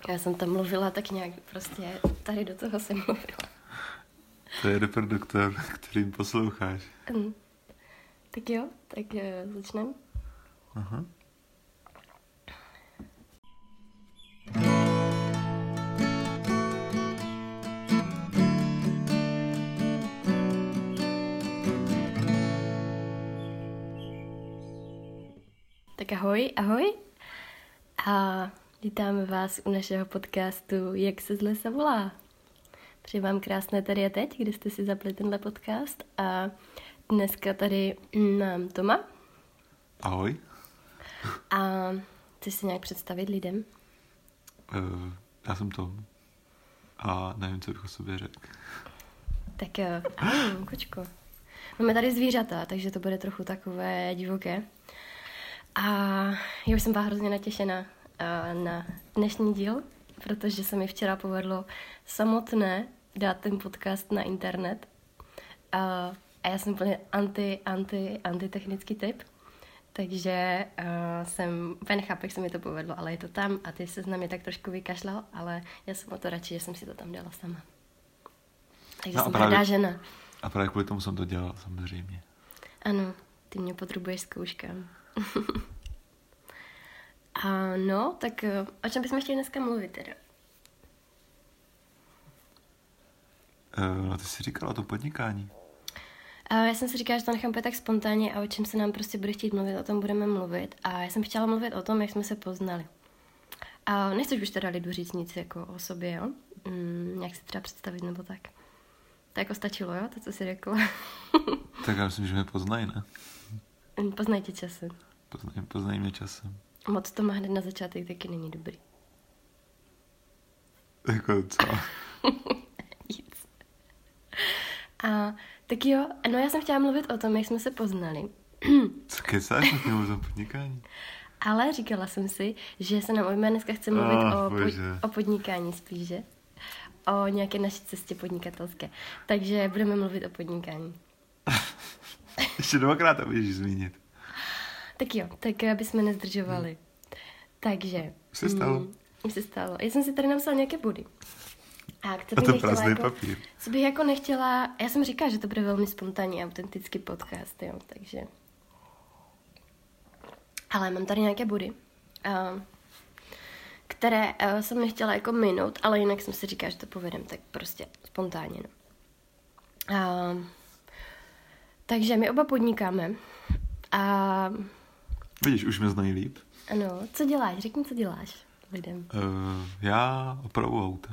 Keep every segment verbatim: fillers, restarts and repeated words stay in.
Já jsem tam mluvila tak nějak, prostě tady do toho jsem mluvila. To je reproduktor, kterým posloucháš. Mm. Tak jo, tak uh, začneme. Aha. Tak ahoj, ahoj. A vítáme vás u našeho podcastu Jak se z lesa volá. Přeji vám krásné tady a teď, kdy jste si zapli tenhle podcast. A dneska tady mám Toma. Ahoj. A chceš si nějak představit lidem? Uh, já jsem Tom. A nevím, co bych o sobě řekl. Tak jo, ahoj, kočko. Máme tady zvířata, takže to bude trochu takové divoké. A já už jsem byla hrozně natěšená na dnešní díl, protože se mi včera povedlo samotné dát ten podcast na internet. A já jsem úplně anti, anti, antitechnický typ, takže uh, jsem, úplně nechápu, jak se mi to povedlo, ale je to tam a ty se na mě tak trošku vykašlal, ale já jsem o to radši, že jsem si to tam dala sama. Takže no jsem právě, hrdá žena. A právě kvůli tomu jsem to dělal, samozřejmě. Ano, ty mě potřebuješ zkouškám. A no, tak o čem bychom chtěli dneska mluvit teda? Uh, no ty jsi říkala o tom podnikání. A já jsem si říkala, že to nechám tak spontánně a o čem se nám prostě bude chtít mluvit, o tom budeme mluvit. A já jsem chtěla mluvit o tom, jak jsme se poznali. A nechceš už teda lidu říct nic jako o sobě, jo? Mm, nějak si třeba představit nebo tak. To jako stačilo, jo? To, co jsi řekla. Tak já myslím, že mě poznají, ne? Poznaj tě časem. Poznají, poznají mě časem. Moc to má hned na začátek taky není dobrý. Jako co? Nic. A tak jo, no já jsem chtěla mluvit o tom, jak jsme se poznali. Co kecáš o tom podnikání? Ale říkala jsem si, že se nám ojme dneska chce mluvit oh, o, pod, o podnikání spíš, že? O nějaké naší cestě podnikatelské. Takže budeme mluvit o podnikání. Ještě dvakrát to budeš zmínit. Tak jo, tak abychom nezdržovali. Hmm. Takže... Už se stalo? Mm, už se stalo. Já jsem si tady napsala nějaké body. A, a to prázdný jako, papír. Co bych jako nechtěla... Já jsem říkala, že to bude velmi spontánní, autentický podcast, jo, takže... Ale mám tady nějaké body, uh, které uh, jsem nechtěla jako minout, ale jinak jsem si říkala, že to povedem tak prostě spontánně, no. Uh, takže my oba podnikáme. A... Vidíš, už mě znají líp. Ano, co děláš? Řekni, co děláš lidem. Uh, já opravu auta.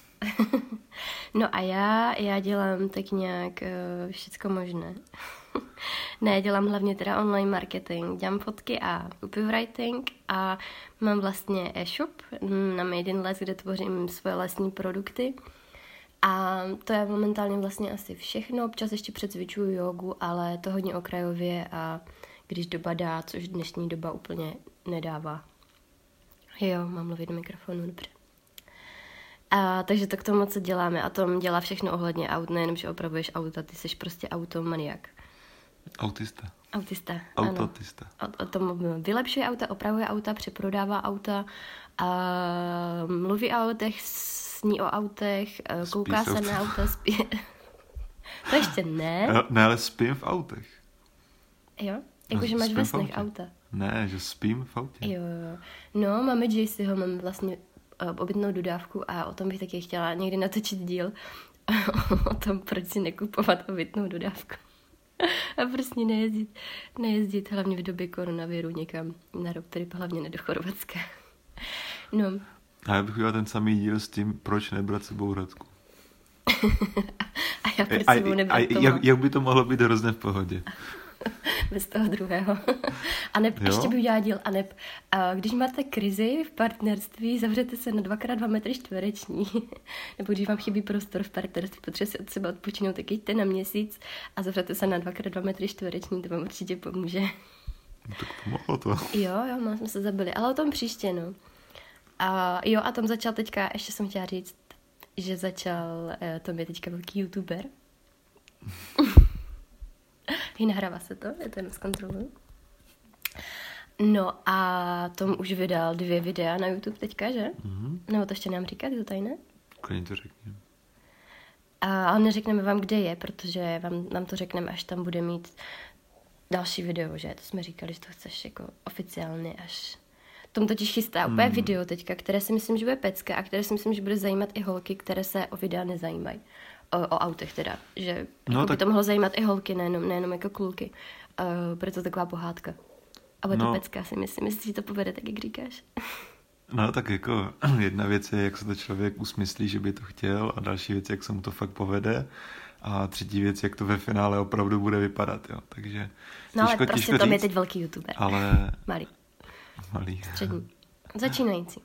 No a já, já dělám tak nějak uh, všecko možné. Ne, dělám hlavně teda online marketing, dělám fotky a copywriting a mám vlastně e-shop na Made in Les, kde tvořím svoje lesní produkty. A to je momentálně vlastně asi všechno. Občas ještě přecvičuju jogu, ale to hodně okrajově a když doba dá, což dnešní doba úplně nedává. Jo, mám mluvit do mikrofonu, dobře. A, takže to k tomu, co děláme. A Tom dělá všechno ohledně aut, nejenom, že opravuješ auta, ty jsi prostě automaniak. Autista. Autista, Autotista. ano. O, o tom vylepšuje auta, opravuje auta, přeprodává auta, a mluví o autech, sní o autech, kouká spí se na auta, spí... To ještě ne. Ne, ale spím v autech. Jo? Jakože no, máš ve snech auta. Ne, že spím v autě. Jo, jo. No, máme Jayceho, máme vlastně uh, obytnou dodávku a o tom bych taky chtěla někdy natočit díl o tom, proč si nekupovat obytnou dodávku. A prostě nejezdit, nejezdit hlavně v době koronaviru někam na road trip, hlavně ne do Chorvatska. No. A já bych udělal ten samý díl s tím, proč nebrat sebou Radku. A já proč sebou nebrat a, jak, jak by to mohlo být hrozně v pohodě? Bez toho druhého. A neb, ještě bych udělal díl, a neb, a když máte krizi v partnerství, zavřete se na dvakrát dva metry čtvereční. Nebo když vám chybí prostor v partnerství, potřebujete si od sebe odpočinout, tak jděte na měsíc a zavřete se na dvakrát dva metry čtvereční, to vám určitě pomůže. No, tak pomohlo to. Jo, jo, mám jsme se zabili, ale o tom příště, no. A jo, a Tom začal teďka, ještě jsem chtěla říct, že začal, Tom je teďka velký youtuber. I nahrává se to, já to jen zkontroluji. No a Tom už vydal dvě videa na YouTube teďka, že? Mm-hmm. Nebo to ještě nám říkat, je to tajné? Klidně to řekni. A, ale neřekneme vám, kde je, protože vám, nám to řekneme, až tam bude mít další video, že? To jsme říkali, že to chceš jako oficiálně až... Tom totiž chystá úplně hmm. video teďka, které si myslím, že bude pecka a které si myslím, že bude zajímat i holky, které se o videa nezajímají. O, o autech teda. Že no, jako tak... by to mohlo zajímat i holky, nejenom, nejenom jako kluky. Uh, proto taková pohádka. A bude no. to pecka, si myslím. Myslím, že to povede tak, jak říkáš. No tak jako jedna věc je, jak se to člověk usmyslí, že by to chtěl, a další věc, jak se mu to fakt povede, a třetí věc, jak to ve finále opravdu bude vypadat, jo. Takže no ale těžko, prostě Tom je teď velký youtuber. Ale... Malý. Malý. Střední. Začínající.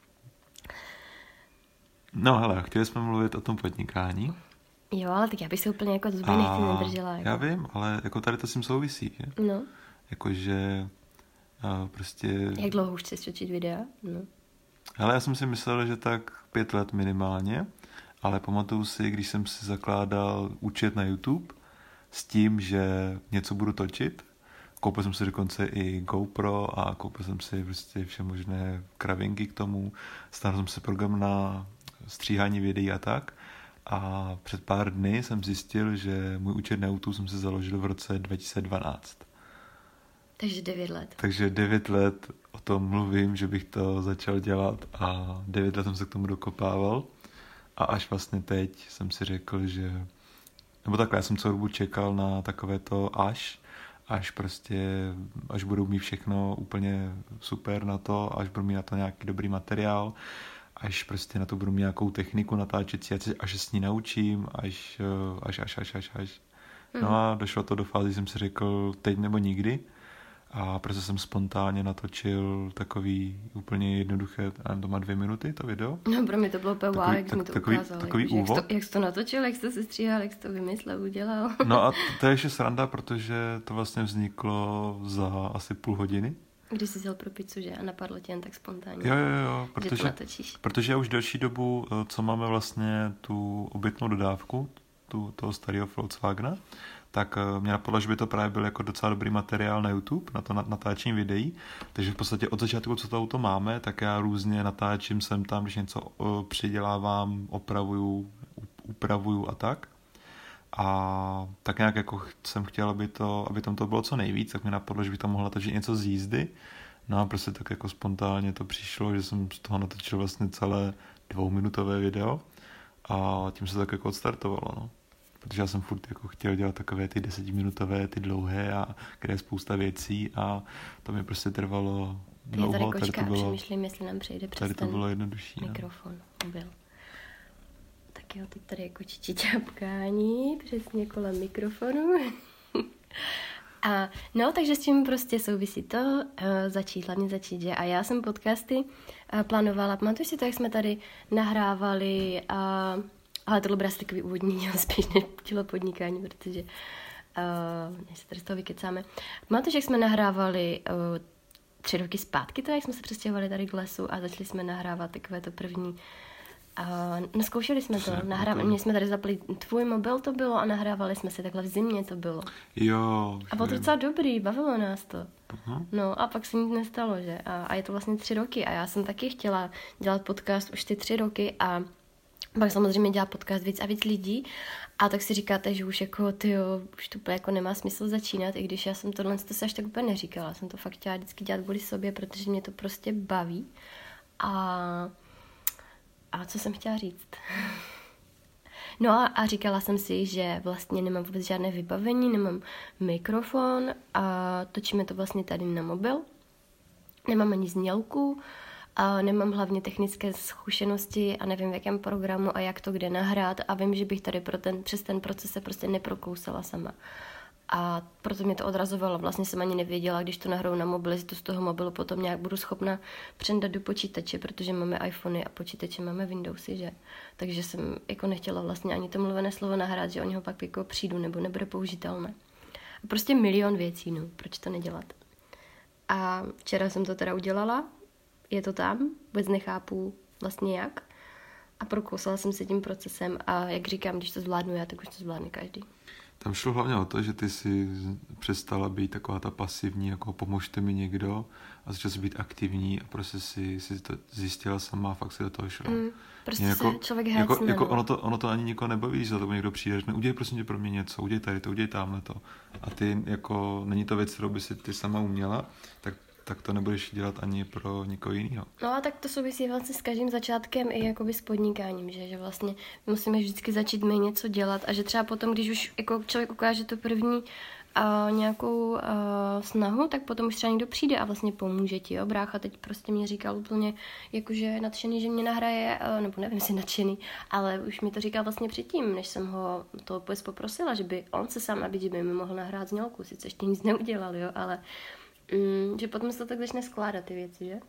No hele, chtěli jsme mluvit o tom podnikání. Jo, ale tak já bych se úplně jako zbyt nechci nedržela. Jako. Já vím, ale jako tady to s tím souvisí, že? No. Jakože a prostě... Jak dlouho už chceš točit videa? No. Hele, já jsem si myslel, že tak pět let minimálně, ale pamatuju si, když jsem si zakládal účet na YouTube s tím, že něco budu točit, koupil jsem si dokonce i GoPro a koupil jsem si prostě vše možné kravinky k tomu, stáhl jsem si program na stříhání videí a tak. A před pár dny jsem zjistil, že můj účet na YouTube jsem si založil v roce dva tisíce dvanáct. Takže devět let. Takže devět let o tom mluvím, že bych to začal dělat a devět let jsem se k tomu dokopával. A až vlastně teď jsem si řekl, že... Nebo takhle, já jsem celou dobu čekal na takové to až, až prostě, až budou mít všechno úplně super na to, až budu mít na to nějaký dobrý materiál, až prostě na to budu mít nějakou techniku natáčecí, až se s ní naučím, až, až, až, až, až, až. No a došlo to do fázy, jsem si řekl teď nebo nikdy. A prostě jsem spontánně natočil takový úplně jednoduché, a to má dvě minuty, to video. No pro mě to bylo úplně wow, jak jsi mi to takový, ukázal. Takový jak, úvod. Jak jsi, to, jak jsi to natočil, jak jsi to sestříhal, jak jsi to vymyslel, udělal. No a to, to je ještě sranda, protože to vlastně vzniklo za asi půl hodiny. Když jsi jel pro pizzu, že? A napadlo tě jen tak spontánně. Jo, jo, jo, protože, že protože já už delší dobu, co máme vlastně tu obytnou dodávku, tu, toho starého Volkswagena, tak mě napadlo, že by to právě byl jako docela dobrý materiál na YouTube, na to natáčení videí. Takže v podstatě od začátku, co to auto máme, tak já různě natáčím sem tam, když něco přidělávám, opravuju, upravuju a tak. A tak nějak jako jsem chtěl, aby, to, aby tam to bylo co nejvíc, tak mi napadlo, že bych tam mohla natočit něco z jízdy. No a prostě tak jako spontánně to přišlo, že jsem z toho natočil vlastně celé dvouminutové video a tím se tak jako odstartovalo, no. Protože já jsem furt jako chtěl dělat takové ty desetiminutové, ty dlouhé, a kde je spousta věcí a to mi prostě trvalo dlouho. Tady kočka tady to bylo, přemýšlím, jestli nám přejde přes tady to ten bylo jednodušší, mikrofon. Byl. Tak jo, teď tady je kočičí ťapkání, přesně kolem mikrofonu. A no, takže s tím prostě souvisí to, uh, začít, hlavně začít, že? A já jsem podcasty uh, plánovala, pamatuju si to, jak jsme tady nahrávali a... Uh, ale tohle bude asi takový úvodní díl, spíš než dílo podnikání, protože uh, než se tady z toho vykecáme. Pamatuju, jak jsme nahrávali uh, tři roky zpátky, to, jak jsme se přestěhovali tady k lesu a začali jsme nahrávat takové to první. Uh, no zkoušeli jsme to, nahrávali, mě jsme tady zapli tvůj mobil to bylo a nahrávali jsme si takhle v zimě to bylo. Jo. A bylo to docela dobrý, bavilo nás to. Uh-huh. No a pak se nic nestalo, že? A, a je to vlastně tři roky a já jsem taky chtěla dělat podcast už ty tři roky a pak samozřejmě dělá podcast víc a víc lidí a tak si říkáte, že už jako tyjo, už to úplně jako nemá smysl začínat, i když já jsem tohle to se až tak úplně neříkala, jsem to fakt chtěla vždycky dělat kvůli sobě, protože mě to prostě baví a, a co jsem chtěla říct? No a, a říkala jsem si, že vlastně nemám vůbec žádné vybavení, nemám mikrofon a točíme to vlastně tady na mobil, nemám ani znělku, a nemám hlavně technické zkušenosti a nevím v jakém programu a jak to kde nahrát a vím, že bych tady pro ten, přes ten proces se prostě neprokousala sama. A proto mě to odrazovalo. Vlastně jsem ani nevěděla, když to nahraju na mobil, že to z toho mobilu potom nějak budu schopna přendat do počítače, protože máme iPhony a počítače máme Windowsy, že? Takže jsem jako nechtěla vlastně ani to mluvené slovo nahrát, že o něho pak jako přijdu nebo nebude použitelné. A prostě milion věcí, no. Proč to nedělat? A včera jsem to teda udělala. Je to tam, vůbec nechápu vlastně jak. A prokousala jsem se tím procesem a jak říkám, když to zvládnu já, tak už to zvládne každý. Tam šlo hlavně o to, že ty si přestala být taková ta pasivní, jako pomožte mi někdo a začala si být aktivní a prostě si, si to zjistila sama a fakt si do toho šla. Mm, prostě jako, se člověk jako, hácne. jako ono, to, ono to ani nikoho nebaví, že za to někdo přijde, řekne, udělej prosím tě pro mě něco, udělej tady to, udělej tamhle to. A ty jako, není to věc, kterou by si ty sama uměla, tak tak to nebudeš dělat ani pro nikoho jiného. No a tak to souvisí vlastně s každým začátkem i jakoby s podnikáním, že, že vlastně musíme vždycky začít my něco dělat a že třeba potom, když už jako člověk ukáže tu první a nějakou a, snahu, tak potom už třeba někdo přijde a vlastně pomůže ti. Jo? Brácha teď prostě mě říkal úplně jakože nadšený, že mě nahraje, a, nebo nevím, jestli nadšený, ale už mi to říkal vlastně předtím, než jsem ho to poprosila, že by on se sám nabít, že by mi mohl nahrát znělku, sice ještě nic neudělal, jo, ale Mm, že potom se to tak začne skládat ty věci, že?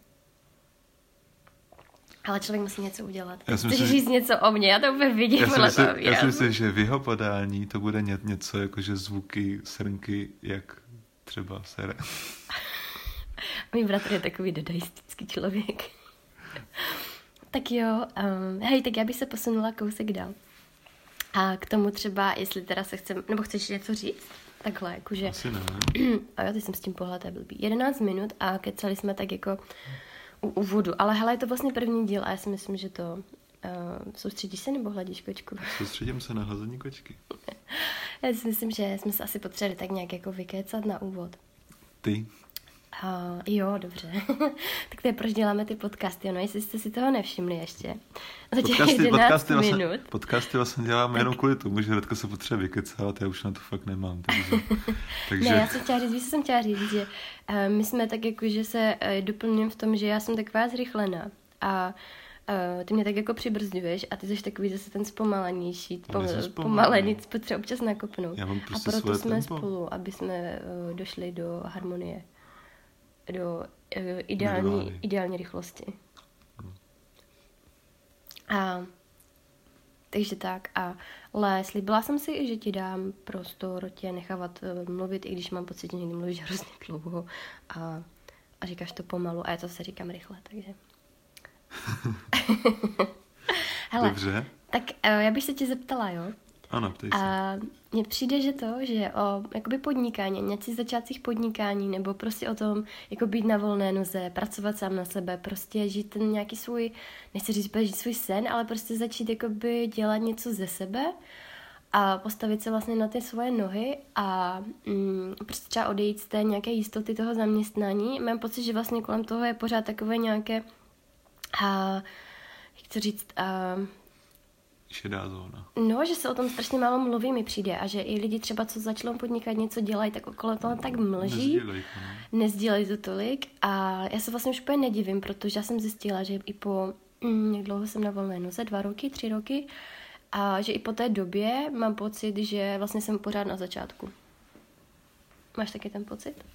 Ale člověk musí něco udělat. Chci myslím, říct něco o mně, já to úplně vidím. Já si myslím, já si myslím, že v jeho podání to bude něco jako, zvuky srnky, jak třeba sere. Můj bratr je takový dadaistický člověk. Tak jo, um, hej, tak já bych se posunula kousek dál. A k tomu třeba, jestli teda se chcem, nebo chceš něco říct? Takhle, jakože... Asi ne. A já teď jsem s tím pohledal, to je blbý. jedenáct minut a kecali jsme tak jako u úvodu. Ale hele, je to vlastně první díl a já si myslím, že to... Uh, soustředíš se nebo hladíš kočku? Soustředím se na hlazení kočky. Já si myslím, že jsme se asi potřebovali tak nějak jako vykecat na úvod. Ty? Uh, jo, dobře. Tak to je, proč děláme ty podcasty, no, jestli jste si toho nevšimli ještě. Za těch podcasty, jedenáct podcasty minut. Vlastně, podcasty vlastně děláme tak jenom kvůli tomu, že Radka se potřebuje vykecávat, já už na to fakt nemám. Takže, takže... Ne, já jsem chtěla říct, víš, co jsem chtěla říct, že uh, my jsme tak jako, že se uh, doplňujeme v tom, že já jsem taková zrychlená a Uh, ty mě tak jako přibrzďuješ a ty jsi takový zase ten zpomalenější, pom- pomalený, potřeba občas nakopnout. Prostě a proto jsme tempo. spolu, aby jsme uh, došli do harmonie, do uh, ideální, ideální rychlosti. Hmm. A takže tak. A ale slíbila jsem si, že ti dám prostor tě nechávat uh, mluvit, i když mám pocit, že někdy mluvíš hrozně dlouho a, a říkáš to pomalu a já to se říkám rychle, takže... Hele, dobře. Tak uh, já bych se tě zeptala, jo? Ano, ptej se. A mně přijde, že to, že o jakoby podnikání, nějakých začátcích podnikání, nebo prostě o tom, jako být na volné noze, pracovat sám na sebe, prostě žít ten nějaký svůj, nechci říct, žít svůj sen, ale prostě začít jakoby dělat něco ze sebe a postavit se vlastně na ty svoje nohy a mm, prostě třeba odejít z té nějaké jistoty toho zaměstnání. Mám pocit, že vlastně kolem toho je pořád takové nějaké a jak to říct, a, šedá zóna. No, že se o tom strašně málo mluví, mi přijde a že i lidi třeba, co začnou podnikat, něco dělají, tak okolo toho tak mlží, Nezdílej, nezdílejí to tolik a já se vlastně už úplně nedivím, protože já jsem zjistila, že i po, mm, jak dlouho jsem na volné noze, dva roky, tři roky a že i po té době mám pocit, že vlastně jsem pořád na začátku. Máš taky ten pocit?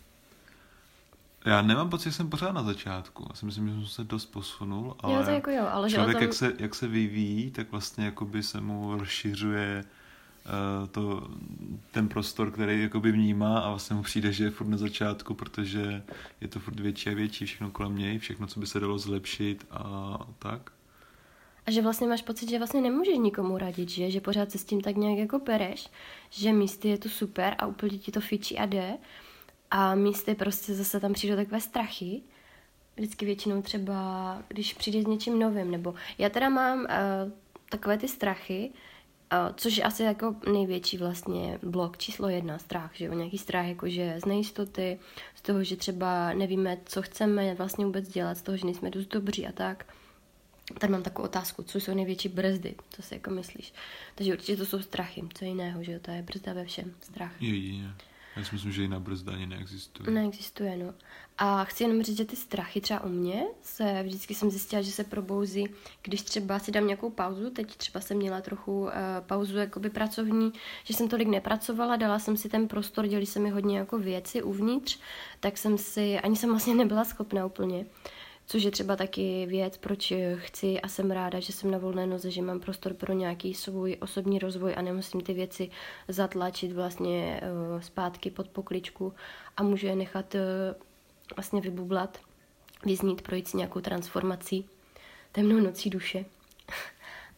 Já nemám pocit, že jsem pořád na začátku. Já si myslím, že jsem se dost posunul, ale, jo, to jako jo, ale člověk, že tom... jak, se, jak se vyvíjí, tak vlastně jakoby se mu rozšiřuje uh, to, ten prostor, který jakoby vnímá a vlastně mu přijde, že je furt na začátku, protože je to furt větší a větší, všechno kolem něj, všechno, co by se dalo zlepšit a tak. A že vlastně máš pocit, že vlastně nemůžeš nikomu radit, že? Že pořád se s tím tak nějak jako pereš, že místy je to super a úplně ti to fičí a jde. A místy prostě zase tam přijdou takové strachy. Vždycky většinou třeba, když přijde s něčím novým, nebo já teda mám uh, takové ty strachy, uh, což je asi jako největší vlastně blok číslo jedna, strach, že jo, nějaký strach jakože z nejistoty, z toho, že třeba nevíme, co chceme vlastně vůbec dělat, z toho, že nejsme dost dobří a tak. Tady mám takovou otázku, co jsou největší brzdy, co si jako myslíš. Takže určitě to jsou strachy, co jiného, že jo, to je brzda ve všem, strach. Jedině. Já si myslím, že jiná brzda ani neexistuje. Neexistuje, no. A chci jenom říct, že ty strachy třeba u mě se vždycky jsem zjistila, že se probouzí, když třeba si dám nějakou pauzu, teď třeba jsem měla trochu uh, pauzu jakoby pracovní, že jsem tolik nepracovala, dala jsem si ten prostor, dělali se mi hodně jako věci uvnitř, tak jsem si, ani jsem vlastně nebyla schopná úplně. Což je třeba taky věc, proč chci a jsem ráda, že jsem na volné noze, že mám prostor pro nějaký svůj osobní rozvoj a nemusím ty věci zatlačit vlastně uh, zpátky pod pokličku a můžu je nechat uh, vlastně vybublat, vyznít, projít si nějakou transformací temnou nocí duše.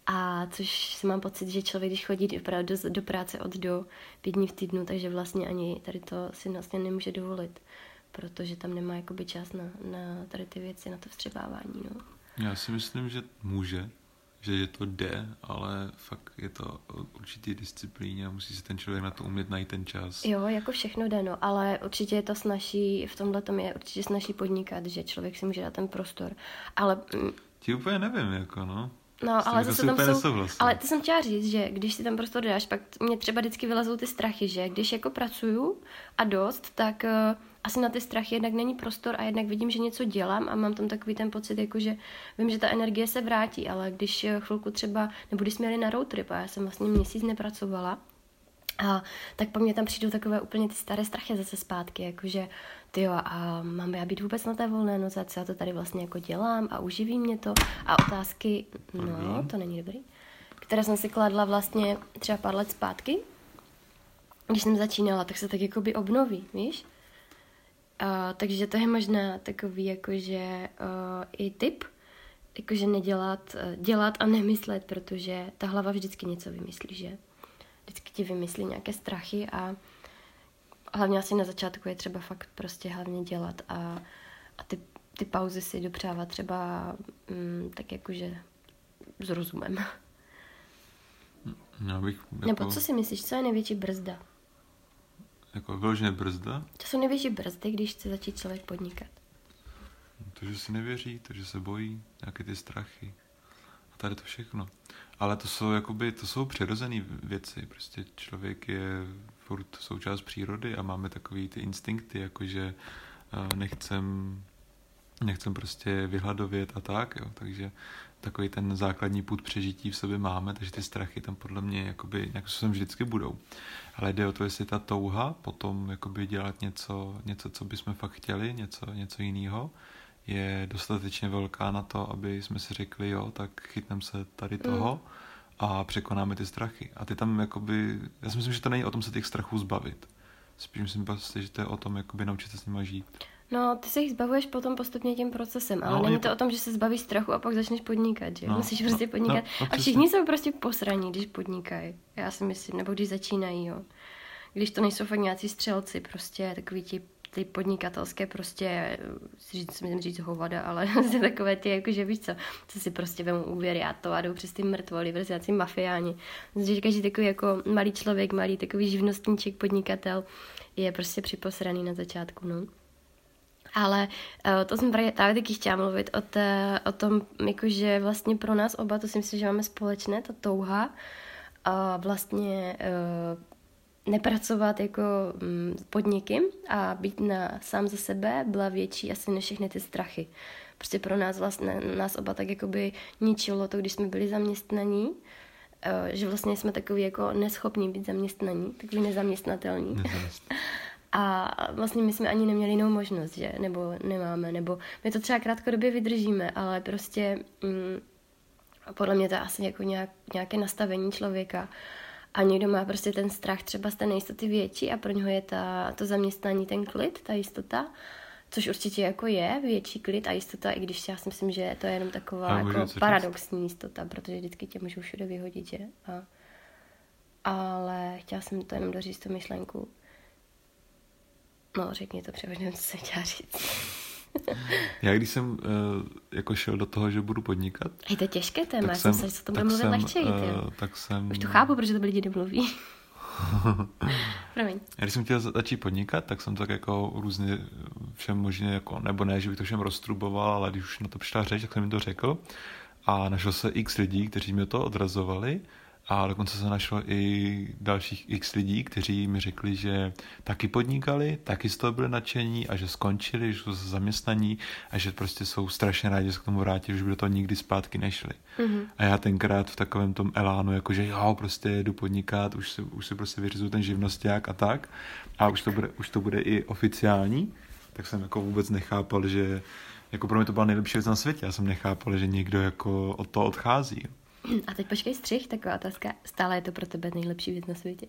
A což si mám pocit, že člověk, když chodí opravdu do, do práce od do pět dní v týdnu, takže vlastně ani tady to si vlastně nemůže dovolit, protože tam nemá jakoby čas na, na tady ty věci, na to vstřebávání. No. Já si myslím, že může, že je to jde, ale fakt je to určitý disciplíně a musí se ten člověk na to umět najít ten čas. Jo, jako všechno jde, no, ale určitě je to snaží, v tomhle tom je určitě snaží podnikat, že člověk si může dát ten prostor, ale... Ti úplně nevím, jako no. No, ale zase tam jsou, ale to jsem chtěla říct, že když si ten prostor dáš, pak mě třeba vždycky vylezou ty strachy, že když jako pracuju a dost, tak uh, asi na ty strachy jednak není prostor a jednak vidím, že něco dělám a mám tam takový ten pocit, jako že vím, že ta energie se vrátí, ale když chvilku třeba, nebo když jsme jeli na road trip a já jsem vlastně měsíc nepracovala, a tak pak mě tam přijdou takové úplně ty staré strachy zase zpátky, jakože tyjo, a mám já být vůbec na té volné noze, co já to tady vlastně jako dělám a uživí mě to a otázky, no, to není dobrý, které jsem si kladla vlastně třeba pár let zpátky, když jsem začínala, tak se tak jakoby obnoví, víš? A, takže to je možná takový jakože uh, i tip, jakože nedělat, dělat a nemyslet, protože ta hlava vždycky něco vymyslí, že? Vždycky ti vymyslí nějaké strachy a hlavně asi na začátku je třeba fakt prostě hlavně dělat a, a ty, ty pauzy si dopřávat třeba mm, tak jakože s rozumem. Já bych jako... Nebo co si myslíš, co je největší brzda? Jako vyloženě brzda? To jsou největší brzdy, když chce začít člověk podnikat. To, že si nevěří, to, že se bojí, nějaké ty strachy. A tady to všechno. Ale to jsou jakoby, to jsou přirozené věci. Prostě člověk je furt součást přírody a máme takový ty instinkty, jakože nechcem, nechcem prostě vyhladovět a tak, jo. Takže takový ten základní pud přežití v sobě máme, takže ty strachy tam podle mě jakoby nějak způsobem vždycky budou. Ale jde o to, jestli ta touha potom jakoby dělat něco, něco, co bychom fakt chtěli, něco, něco jiného, je dostatečně velká na to, aby jsme si řekli, jo, tak chytneme se tady toho mm. a překonáme ty strachy. A ty tam jakoby, já si myslím, že to není o tom se těch strachů zbavit. Spíš myslím prostě, že to je o tom jakoby naučit se s nima žít. No, ty se jich zbavuješ potom postupně tím procesem, ale no, není to po... o tom, že se zbavíš strachu a pak začneš podnikat, že? No, Musíš prostě no, podnikat. No, no, a všichni jsou prostě posraní, když podnikají. Já si myslím, nebo když začínají, jo. Když to nejsou fakt nějací střelci, prostě takový ti ty podnikatelské prostě, říct, myslím říct hovada, ale takové ty, jakože víš co, co si prostě vemou úvěry a to a jdou přes ty mrtvoly, prostě nějací mafiáni. Myslím, že každý takový jako malý člověk, malý takový živnostníček, podnikatel je prostě připosraný na začátku, no. Ale uh, to jsem právě taky chtěla mluvit o, té, o tom, jakože vlastně pro nás oba, to si myslím, že máme společné, ta touha a vlastně uh, nepracovat jako mm, podniky a být na sám za sebe byla větší asi než všechny ty strachy. Prostě pro nás vlastně, nás oba tak jakoby ničilo to, když jsme byli zaměstnaní, uh, že vlastně jsme takový jako neschopní být zaměstnaní, takový nezaměstnatelní. A vlastně my jsme ani neměli jinou možnost, že? Nebo nemáme, nebo my to třeba krátkodobě vydržíme, ale prostě mm, podle mě to je asi jako nějak, nějaké nastavení člověka. A někdo má prostě ten strach třeba z té nejistoty větší a pro něho je ta, to zaměstnání ten klid, ta jistota, což určitě jako je větší klid a jistota, i když já si myslím, že to je jenom taková jako paradoxní jistota, protože vždycky tě můžou všude vyhodit, že? A, ale chtěla jsem to jenom doříct tu myšlenku. No, řekni to převažně, co jsem chtěla říct. Já když jsem uh, jako šel do toho, že budu podnikat... Je to těžké téma, já jsem se, že se to bude mluvit lehčeji. Uh, tak jsem... Už to chápu, protože to lidi nemluví. Promiň. Já když jsem chtěl začít podnikat, tak jsem tak jako různě všem možně, jako, nebo ne, že bych to všem roztruboval, ale když už na to přišla řeč, tak jsem jim to řekl. A našlo se x lidí, kteří mi to odrazovali. A dokonce se našlo i dalších x lidí, kteří mi řekli, že taky podnikali, taky z toho byli nadšení a že skončili, že jsou zaměstnaní a že prostě jsou strašně rádi, že se k tomu vrátili, že by do toho nikdy zpátky nešli. Mm-hmm. A já tenkrát v takovém tom elánu, jakože jo, prostě jdu podnikat, už si, už si prostě vyřizuju ten živnosťák a tak a už to bude, už to bude i oficiální, tak jsem jako vůbec nechápal, že jako pro mě to byla nejlepší věc na světě. Já jsem nechápal, že někdo jako od toho odchází. A teď počkej střih, taková otázka. Stále je to pro tebe nejlepší věc na světě?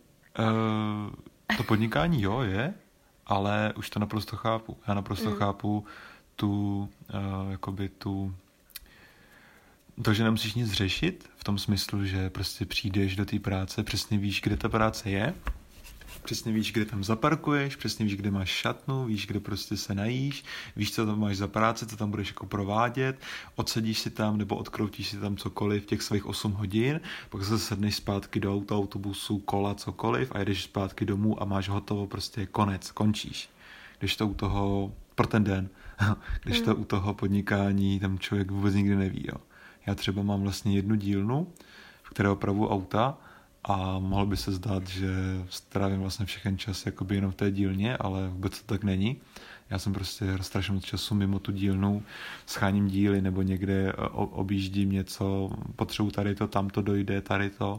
Uh, to podnikání jo, je, ale už to naprosto chápu. Já naprosto mm. chápu tu, uh, jakoby tu, to, že nemusíš nic řešit, v tom smyslu, že prostě přijdeš do té práce, přesně víš, kde ta práce je, přesně víš, kde tam zaparkuješ, přesně víš, kde máš šatnu, víš, kde prostě se najíš, víš, co tam máš za práce, co tam budeš jako provádět, odsedíš si tam nebo odkroutíš si tam cokoliv v těch svých osm hodin, pak zase sedneš zpátky do auta, autobusu, kola, cokoliv a jedeš zpátky domů a máš hotovo, prostě konec, končíš. Když to u toho, pro ten den, když hmm. to u toho podnikání tam člověk vůbec nikdy neví, jo. Já třeba mám vlastně jednu dílnu, v které opravuju auta a mohlo by se zdát, že strávím vlastně všechen čas jakoby jenom v té dílně, ale vůbec to tak není. Já jsem prostě strašně moc času mimo tu dílnu, scháním díly nebo někde objíždím něco, potřebuji tady to, tam to dojde, tady to.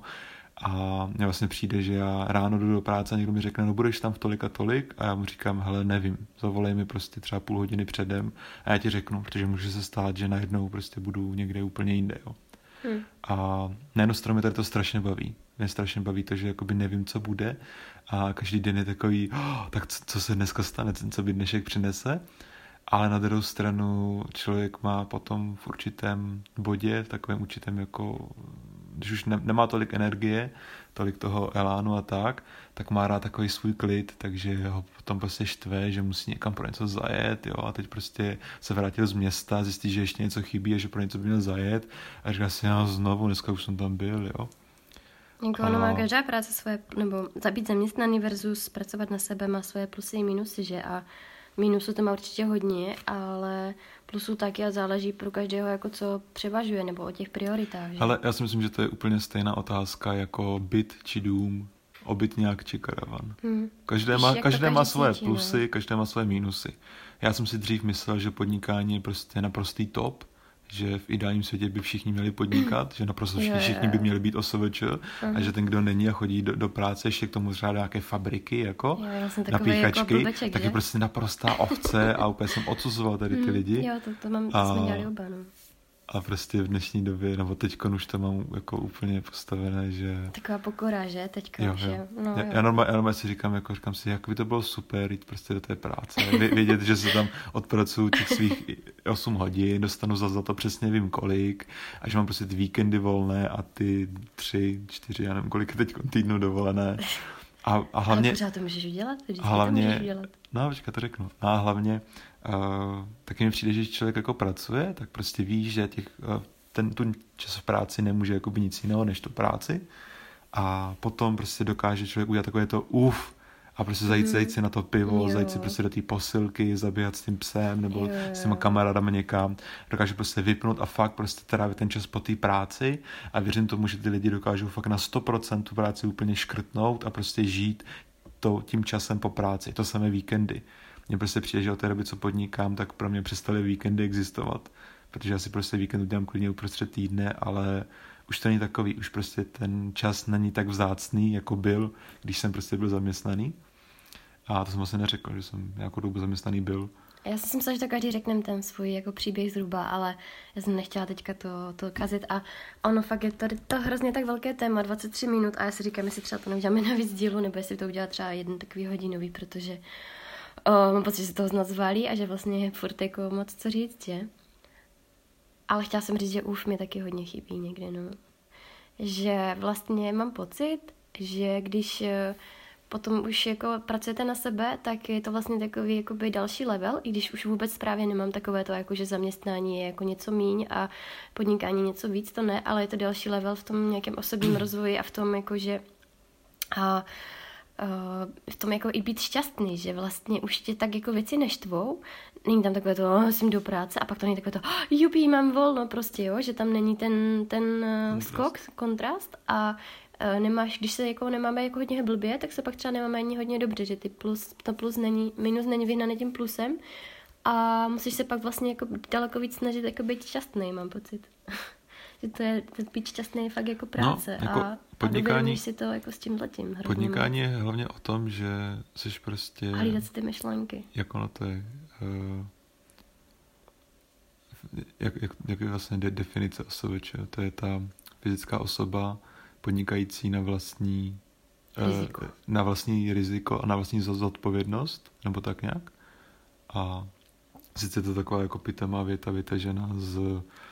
A mně vlastně přijde, že já ráno jdu do práce a někdo mi řekne, no budeš tam v tolik a tolik a já mu říkám, hele, nevím, zavolej mi prostě třeba půl hodiny předem a já ti řeknu, protože může se stát, že najednou prostě budu někde úplně jinde, jo. Hmm. A na jednu stranu mě tady to strašně baví. Mě strašně baví to, že jakoby nevím, co bude a každý den je takový, oh, tak co, co se dneska stane, co by dnešek přinese. Ale na druhou stranu člověk má potom v určitém bodě, v takovém určitém jako, když už ne, nemá tolik energie, tolik toho elánu a tak, tak má rád takový svůj klid, takže ho potom prostě štve, že musí někam pro něco zajet, jo, a teď prostě se vrátil z města, zjistí, že ještě něco chybí a že pro něco by měl zajet a říká si, no znovu, dneska už jsem tam byl, jo. Jako ono má každá práce svoje, nebo být zaměstnaný versus pracovat na sebe má svoje plusy i minusy, že a minusů to má určitě hodně, ale plusů taky a záleží pro každého, jako co převažuje, nebo o těch prioritách. Že? Ale já si myslím, že to je úplně stejná otázka jako byt či dům, obytňák či karavan. Hmm. Každé má, každé má svoje cítí, plusy, no? Každé má svoje minusy. Já jsem si dřív myslel, že podnikání je prostě naprostý top, že v ideálním světě by všichni měli podnikat, že naprosto všichni, všichni by měli být O S V Č uh-huh. a že ten, kdo není a chodí do, do práce, ještě k tomu třeba nějaké fabriky, jako jo, napíchačky, jako blbeček, tak je prostě naprostá ovce a úplně jsem odsuzoval tady ty lidi. Jo, to, to, mám, to a, jsme dělali oba, no. A prostě v dnešní době, nebo teďkon už to mám jako úplně postavené, že... Taková pokora, že? Teďka jo, už jo. je. No, já, já, normálně, já normálně si říkám, jako říkám si, jak by to bylo super jít prostě do té práce. Vědět, že se tam odpracuju těch svých osm hodin, dostanu za, za to přesně vím kolik, a že mám prostě ty víkendy volné a ty tři, čtyři, já nevím kolik teď týdnu dovolené. A, a hlavně... Ale pořád to můžeš udělat? Vždycky hlavně, to můžeš udělat. No, počkej, to řeknu. A hlavně uh, taky mi přijde, že člověk jako pracuje, tak prostě ví, že těch, uh, ten tu čas v práci nemůže jakoby nic jiného než tu práci. A potom prostě dokáže člověk udělat takové to uf a prostě zajít, hmm. zajít si na to pivo, jo. Zajít si prostě do té posilky, zabíhat s tím psem nebo jo, jo. s těma kamarádami někam. Dokáže prostě vypnout a fakt prostě trávit ten čas po té práci a věřím tomu, že ty lidi dokážou fakt na sto procent tu práci úplně škrtnout a prostě žít to, tím časem po práci. To samé víkendy. Mně prostě přijde, že od té doby, co podnikám, tak pro mě přestaly víkendy existovat. Protože já si prostě víkend udělám klidně uprostřed týdne, ale už to není takový, už prostě ten čas není tak vzácný, jako byl, když jsem prostě byl zaměstnaný. A to jsem vlastně neřekl, že jsem nějakou dobu zaměstnaný byl. Já jsem si myslela, že to každý řekneme ten svůj jako příběh zhruba, ale já jsem nechtěla teďka to, to kazit a ono fakt je to, to hrozně tak velké téma, dvacet tři minut a já si říkám, jestli třeba to neuděláme na víc dílu, nebo jestli to udělat třeba jeden takový hodinový, protože o, mám pocit, že se toho snad zválí a že vlastně je furt jako moc co říct, že? Ale chtěla jsem říct, že už mi taky hodně chybí někde, no. Že vlastně mám pocit, že když potom už jako pracujete na sebe, tak je to vlastně takový jakoby další level, i když už vůbec právě nemám takové to, jako že zaměstnání je jako něco míň a podnikání něco víc, to ne, ale je to další level v tom nějakém osobním rozvoji a v tom jako, že a, v tom jako i být šťastný, že vlastně už tě tak jako věci neštvou, není tam takové to, jsem do práce a pak to není takové to, jupí, mám volno prostě, jo, že tam není ten, ten kontrast. skok, kontrast a nemáš, když se jako nemáme jako hodně blbě, tak se pak třeba nemáme ani hodně dobře, že ty plus, to plus není, minus není vyhnaný tím plusem a musíš se pak vlastně jako daleko víc snažit jako být šťastný, mám pocit. Že to je, to být šťastný je fakt jako práce no, jako a, podnikání, a si to jako s tím letím. Podnikání je hlavně o tom, že jsi prostě... A hlídat si ty myšlenky. Jak ono to je... Uh, jak, jak, jak je vlastně de, definice O S V Č? To je ta fyzická osoba podnikající na vlastní riziko. Uh, na vlastní riziko a na vlastní zodpovědnost, nebo tak nějak. A sice to taková jako pitomá věta vytažená z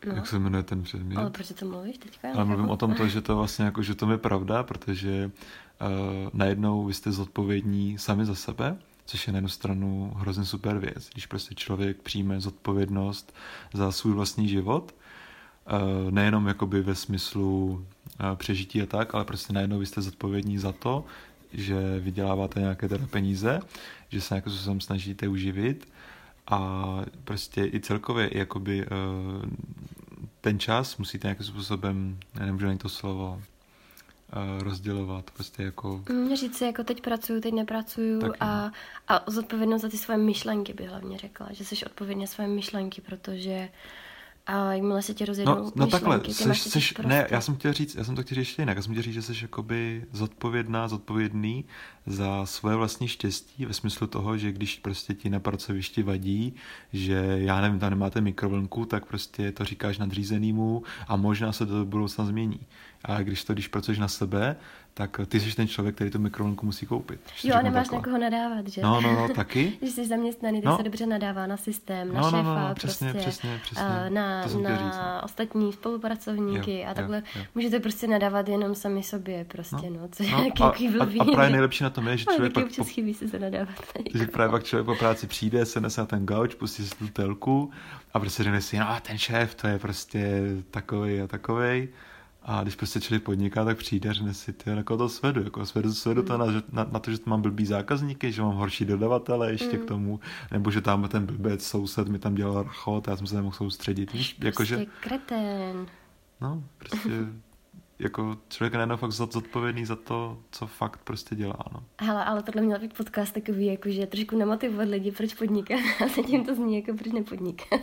No. Jak se jmenuje ten předmět? Ale proč to mluvíš teďka? Ale mluvím o tom to, že to vlastně jako, že to je pravda, protože uh, najednou vy jste zodpovědní sami za sebe, což je na jednu stranu hrozně super věc. Když prostě člověk přijme zodpovědnost za svůj vlastní život, uh, nejenom jakoby ve smyslu uh, přežití a tak, ale prostě najednou vy jste zodpovědní za to, že vyděláváte nějaké teda peníze, že se nějakým způsobem snažíte uživit a prostě i celkově jakoby uh, ten čas musíte nějakým způsobem, já nemůžu ani to slovo, uh, rozdělovat, prostě jako... Říct si, jako teď pracuju, teď nepracuju a, a zodpovědnost za ty svoje myšlenky by hlavně řekla, že jsi odpovědně svoje myšlenky, protože a jakmile se ti rozjedou no, no myšlenky, takhle, ty seš, máš seš, prostě... ne, já jsem chtěl říct, já jsem to chtěl říct ještě jinak, já jsem chtěl říct, že jsi jakoby zodpovědná, zodpovědný za svoje vlastní štěstí, ve smyslu toho, že když prostě ti na pracovišti vadí, že já nevím, tam nemáte mikrovlnku, tak prostě to říkáš nadřízenýmu a možná se to do budoucna změní. A když to, když pracuješ na sebe, tak ty jsi ten člověk, který tu mikrovlnku musí koupit. Jo, a nemáš takhle. Na koho nadávat, že? No, no, no, taky. Když jsi zaměstnaný, tak no. se dobře nadává na systém, na no, šéfa, no, no, přesně, prostě, přesně, přesně. na, na říct, no. ostatní spolupracovníky jo, a takhle. Jo, jo. Můžete prostě nadávat jenom sami sobě, prostě, no, no což no, je jaký blbý. A, a právě nejlepší na tom je, že člověk pak... občas chybí se nadávat. Že právě pak člověk po práci přijde, se nese na ten gauč, pustí si tu telku a prostě řekne si, no ten šéf, to je prostě takovej a takovej. A když prostě člověk podniká, tak přijde a řekne si, ty, jako to svedu, jako svedu, svedu to na, na, na to, že mám blbý zákazníky, že mám horší dodavatele ještě mm. k tomu, nebo že tam ten blbec soused mi tam dělal rachot a já jsem se nemohl soustředit. Víš, prostě jakože... kretén. No, prostě jako člověk je najednou fakt zodpovědný za to, co fakt prostě dělá, no. Hele, ale tohle měl být podcast takový, jakože trošku namotivovat lidi, proč podnikat a zatím to zní jako proč nepodnikat.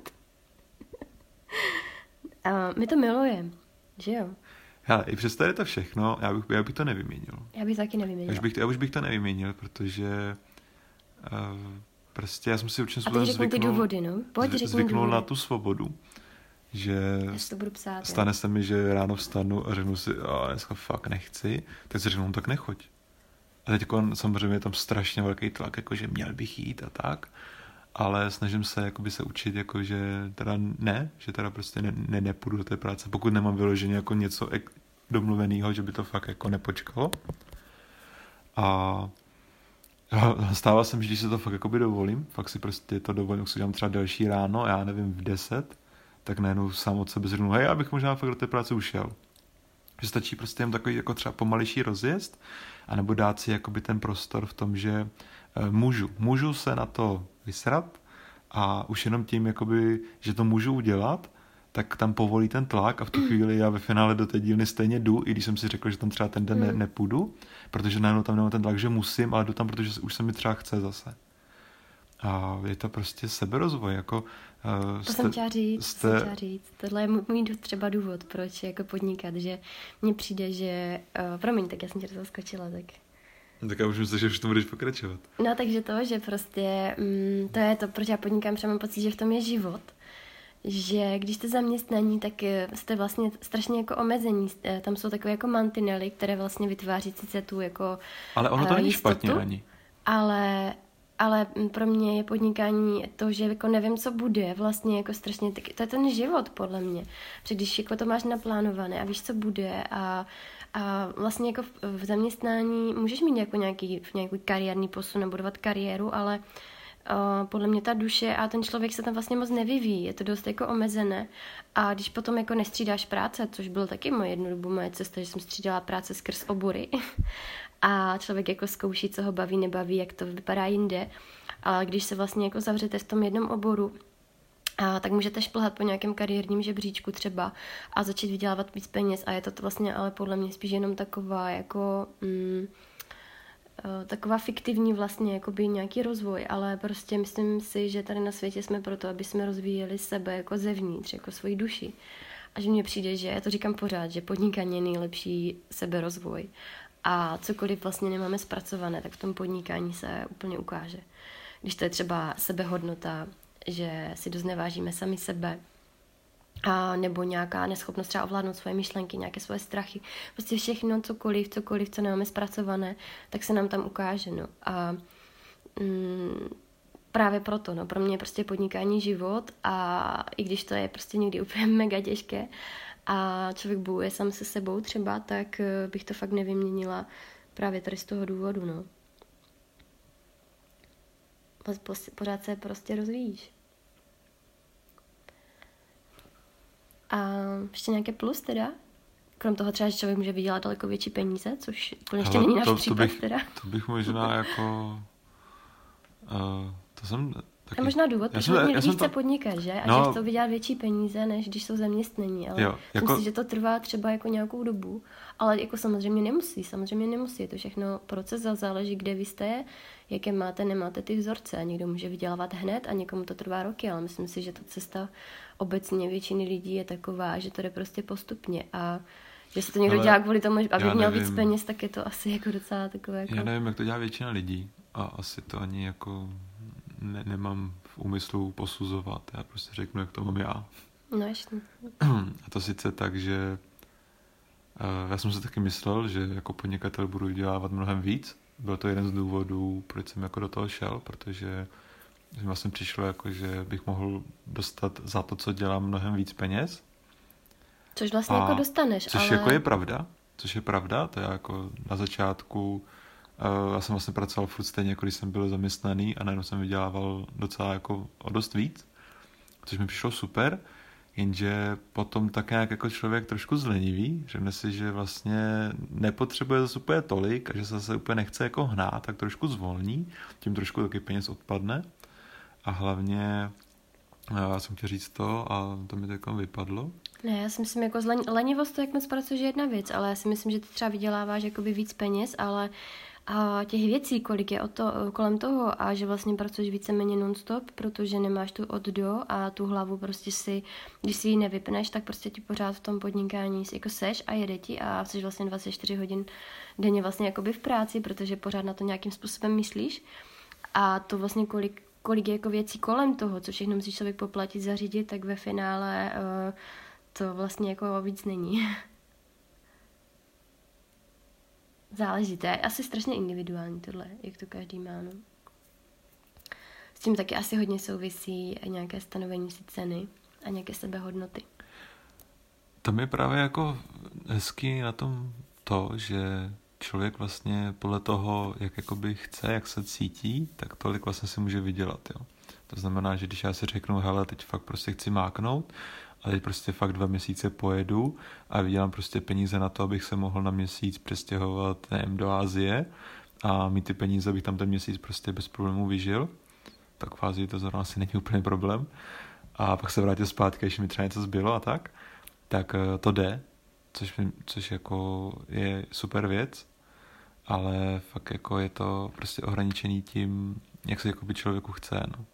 A my to milujeme. Že jo? Hele, i přesto je to všechno, já bych, já bych to nevyměnil. Já bych taky nevyměnil. Já už bych, já už bych to nevyměnil, protože uh, prostě já jsem si určitě zvyknul, ty důvody, no? Pojď, zv, zvyknul důvody. Na tu svobodu, že to budu psát, stane ne? se mi, že ráno vstanu a řeknu si, a dneska fakt nechci, tak si řeknu, tak nechoď. A teď samozřejmě je tam strašně velký tlak, jako že měl bych jít a tak, ale snažím se jakoby se učit, jako že teda ne, že teda prostě ne, ne, nepůjdu do té práce, pokud nemám vyloženě jako něco ek- domluveného, že by to fakt jako nepočkalo. A stává se mi, že když se to fakt jakoby dovolím, fakt si prostě to dovolím, si dám třeba další ráno, já nevím, v deset, tak najednou sám od sebe řeknu, hej, já bych možná fakt do té práce ušel. Že stačí prostě jen takový jako třeba pomalejší rozjezd, anebo dát si jakoby ten prostor v tom, že můžu, můžu se na to vysrat a už jenom tím, jakoby, že to můžu udělat, tak tam povolí ten tlak a v tu chvíli já ve finále do té dílny stejně jdu, i když jsem si řekl, že tam třeba ten den ne, nepůjdu, protože najednou tam nemám ten tlak, že musím, ale jdu tam, protože už se mi třeba chce zase. A je to prostě seberozvoj, jako... Uh, to jste, jsem chtěla říct, jste... jsem chtěla říct. Tohle je můj třeba důvod, proč jako podnikat, že mně přijde, že... Uh, promiň, tak já jsem tě zaskočila, tak... Tak já už myslím, že už to budeš pokračovat. No takže to, že prostě mm, to je to, proč já podnikám, protože mám pocit, že v tom je život. Že když jste zaměstnaní, tak jste vlastně strašně jako omezení. Tam jsou takové jako mantinely, které vlastně vytváří sice tu jako ale ono to není špatně ani. Ale, ale pro mě je podnikání to, že jako nevím, co bude, vlastně jako strašně, tak, to je ten život podle mě. Protože když jako to máš naplánované a víš, co bude a A vlastně jako v, v zaměstnání můžeš mít jako nějaký, nějaký kariérní posun nebo budovat kariéru, ale uh, podle mě ta duše a ten člověk se tam vlastně moc nevyvíjí. Je to dost jako omezené. A když potom jako nestřídáš práce, což bylo taky moje jednu dobu moje cesta, že jsem střídala práce skrz obory a člověk jako zkouší, co ho baví, nebaví, jak to vypadá jinde. Ale když se vlastně jako zavřete v tom jednom oboru, a tak můžete šplhat po nějakém kariérním žebříčku třeba a začít vydělávat víc peněz a je to vlastně ale podle mě spíš jenom taková jako mm, taková fiktivní vlastně jakoby nějaký rozvoj, ale prostě myslím si, že tady na světě jsme proto, aby jsme rozvíjeli sebe jako zevnitř, jako svoji duši. A že mně přijde, že já to říkám pořád, že podnikání je nejlepší seberozvoj a cokoliv vlastně nemáme zpracované, tak v tom podnikání se úplně ukáže. Když to je třeba sebehodnota, že si dost nevážíme sami sebe, a nebo nějaká neschopnost třeba ovládnout svoje myšlenky, nějaké svoje strachy. Prostě všechno, cokoliv, cokoliv, co nemáme zpracované, tak se nám tam ukáže. No. A mm, právě proto, no, pro mě je prostě podnikání život a i když to je prostě někdy úplně mega těžké a člověk bojuje sám se sebou třeba, tak bych to fakt nevyměnila právě tady z toho důvodu, no. Pořád se prostě rozvíjíš. A ještě nějaké plus teda? Krom toho třeba, že člověk může vydělat daleko větší peníze, což úplně ještě není náš to, případ to bych, teda. To bych možná jako... Uh, to jsem taky... A možná důvod, proč hodně lidí chce to... podnikat, že? A no, že chcou vydělat větší peníze, než když jsou zaměstnaní. Ale jo, jako... myslím si, že to trvá třeba jako nějakou dobu. Ale jako samozřejmě nemusí, samozřejmě nemusí. Je to všechno proces a záleží, kde vy jste, jaké máte, nemáte ty vzorce. Někdo může vydělávat hned a někomu to trvá roky, ale myslím si, že ta cesta obecně většiny lidí je taková, že to jde prostě postupně a že se to někdo ale dělá kvůli tomu, aby měl víc peněz, tak je to asi jako docela takové jako... Já nevím, jak to dělá většina lidí a asi to ani jako ne, nemám v úmyslu posuzovat. Já prostě řeknu, jak to mám já. No ještě. A to sice tak, že uh, já jsem si taky myslel, že jako podnikatel budu vydělávat mnohem víc. Byl to jeden z důvodů, proč jsem jako do toho šel, protože mi vlastně přišlo, jako, že bych mohl dostat za to, co dělám, mnohem víc peněz. Což vlastně a jako dostaneš, což ale... jako je pravda. Což je pravda, to je jako na začátku, uh, já jsem vlastně pracoval furt stejně, jako když jsem byl zaměstnaný a najednou jsem vydělával docela jako o dost víc, což mi přišlo super, jenže potom tak nějak jako člověk trošku zlenivý, řekne si, že vlastně nepotřebuje zase úplně tolik a že se zase úplně nechce jako hnát, tak trošku zvolní, tím trošku taky peněz odpadne a hlavně já jsem chtěl říct to a to mi tak vypadlo. Ne, já si myslím, jako zlen, lenivost to, jak moc pracuješ, je jedna věc, ale já si myslím, že ty třeba vyděláváš jakoby víc peněz, ale a těch věcí, kolik je o to, kolem toho a že vlastně pracuješ víceméně non-stop, protože nemáš tu od do a tu hlavu prostě si, když si ji nevypneš, tak prostě ti pořád v tom podnikání jako seš a jede ti a jsi vlastně dvacet čtyři hodin denně vlastně jakoby v práci, protože pořád na to nějakým způsobem myslíš a to vlastně kolik, kolik je jako věcí kolem toho, co všechno musí člověk poplatit, zařídit, tak ve finále uh, to vlastně jako víc není. Záleží, to je asi strašně individuální tohle, jak to každý má, no. S tím taky asi hodně souvisí nějaké stanovení si ceny a nějaké sebehodnoty. Tam je právě jako hezký na tom to, že člověk vlastně podle toho, jak jakoby chce, jak se cítí, tak tolik vlastně si může vydělat, jo. To znamená, že když já si řeknu, hele, teď fakt prostě chci máknout, a teď prostě fakt dva měsíce pojedu a vydělám prostě peníze na to, abych se mohl na měsíc přestěhovat, nevím, do Asie a mít ty peníze, abych tam ten měsíc prostě bez problémů vyžil. Tak v Ázii to zrovna asi není úplně problém. A pak se vrátil zpátky, když mi třeba něco zbylo a tak. Tak to jde, což, což jako je super věc, ale fakt jako je to prostě ohraničený tím, jak se jakoby člověku chce, no.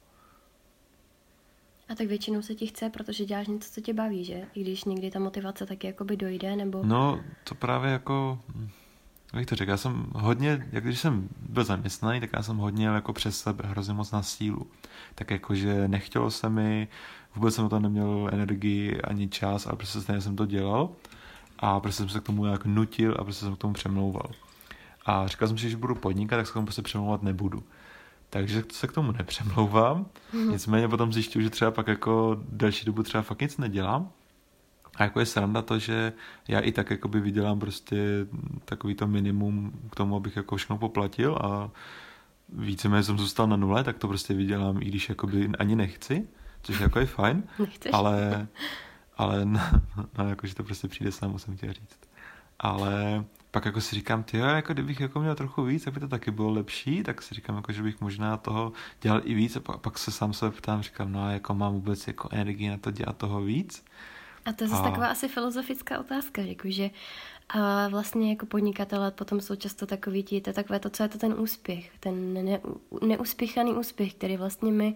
A tak většinou se ti chce, protože děláš něco, co tě baví, že? I když někdy ta motivace taky jakoby dojde, nebo... No, to právě jako... Jak to řekl, já jsem hodně, jak když jsem byl zaměstnaný, tak já jsem hodně jako přes sebe hrozně moc na sílu. Tak jakože nechtělo se mi, vůbec jsem o to neměl energii ani čas, ale prostě stejně jsem to dělal a prostě jsem se k tomu nějak nutil a prostě jsem k tomu přemlouval. A říkal jsem si, že budu podnikat, tak se k tomu prostě přemlouvat nebudu. Takže se k tomu nepřemlouvám. Mm. Nicméně potom zjišťuju, že třeba pak jako delší dobu třeba fakt nic nedělám. A jako je sranda to, že já i tak jakoby vydělám prostě takový to minimum k tomu, abych jako všechno poplatil a víceméně jsem zůstal na nule, tak to prostě vydělám, i když jakoby ani nechci, což jako je fajn. Nechceš? Ale, ale no, no, jakože to prostě přijde sám, musím chtěl říct. Ale pak jako si říkám, tyjo, jako kdybych jako měl trochu víc, tak by to taky bylo lepší, tak si říkám, jako, že bych možná toho dělal i víc a pak, pak se sám sebe ptám, říkám, no jako mám vůbec jako energii na to dělat toho víc. A to je zase a... taková asi filozofická otázka, že a vlastně jako podnikatelé potom jsou často takový ti, to je takové to, co je to ten úspěch, ten ne, neúspěchaný úspěch, který vlastně my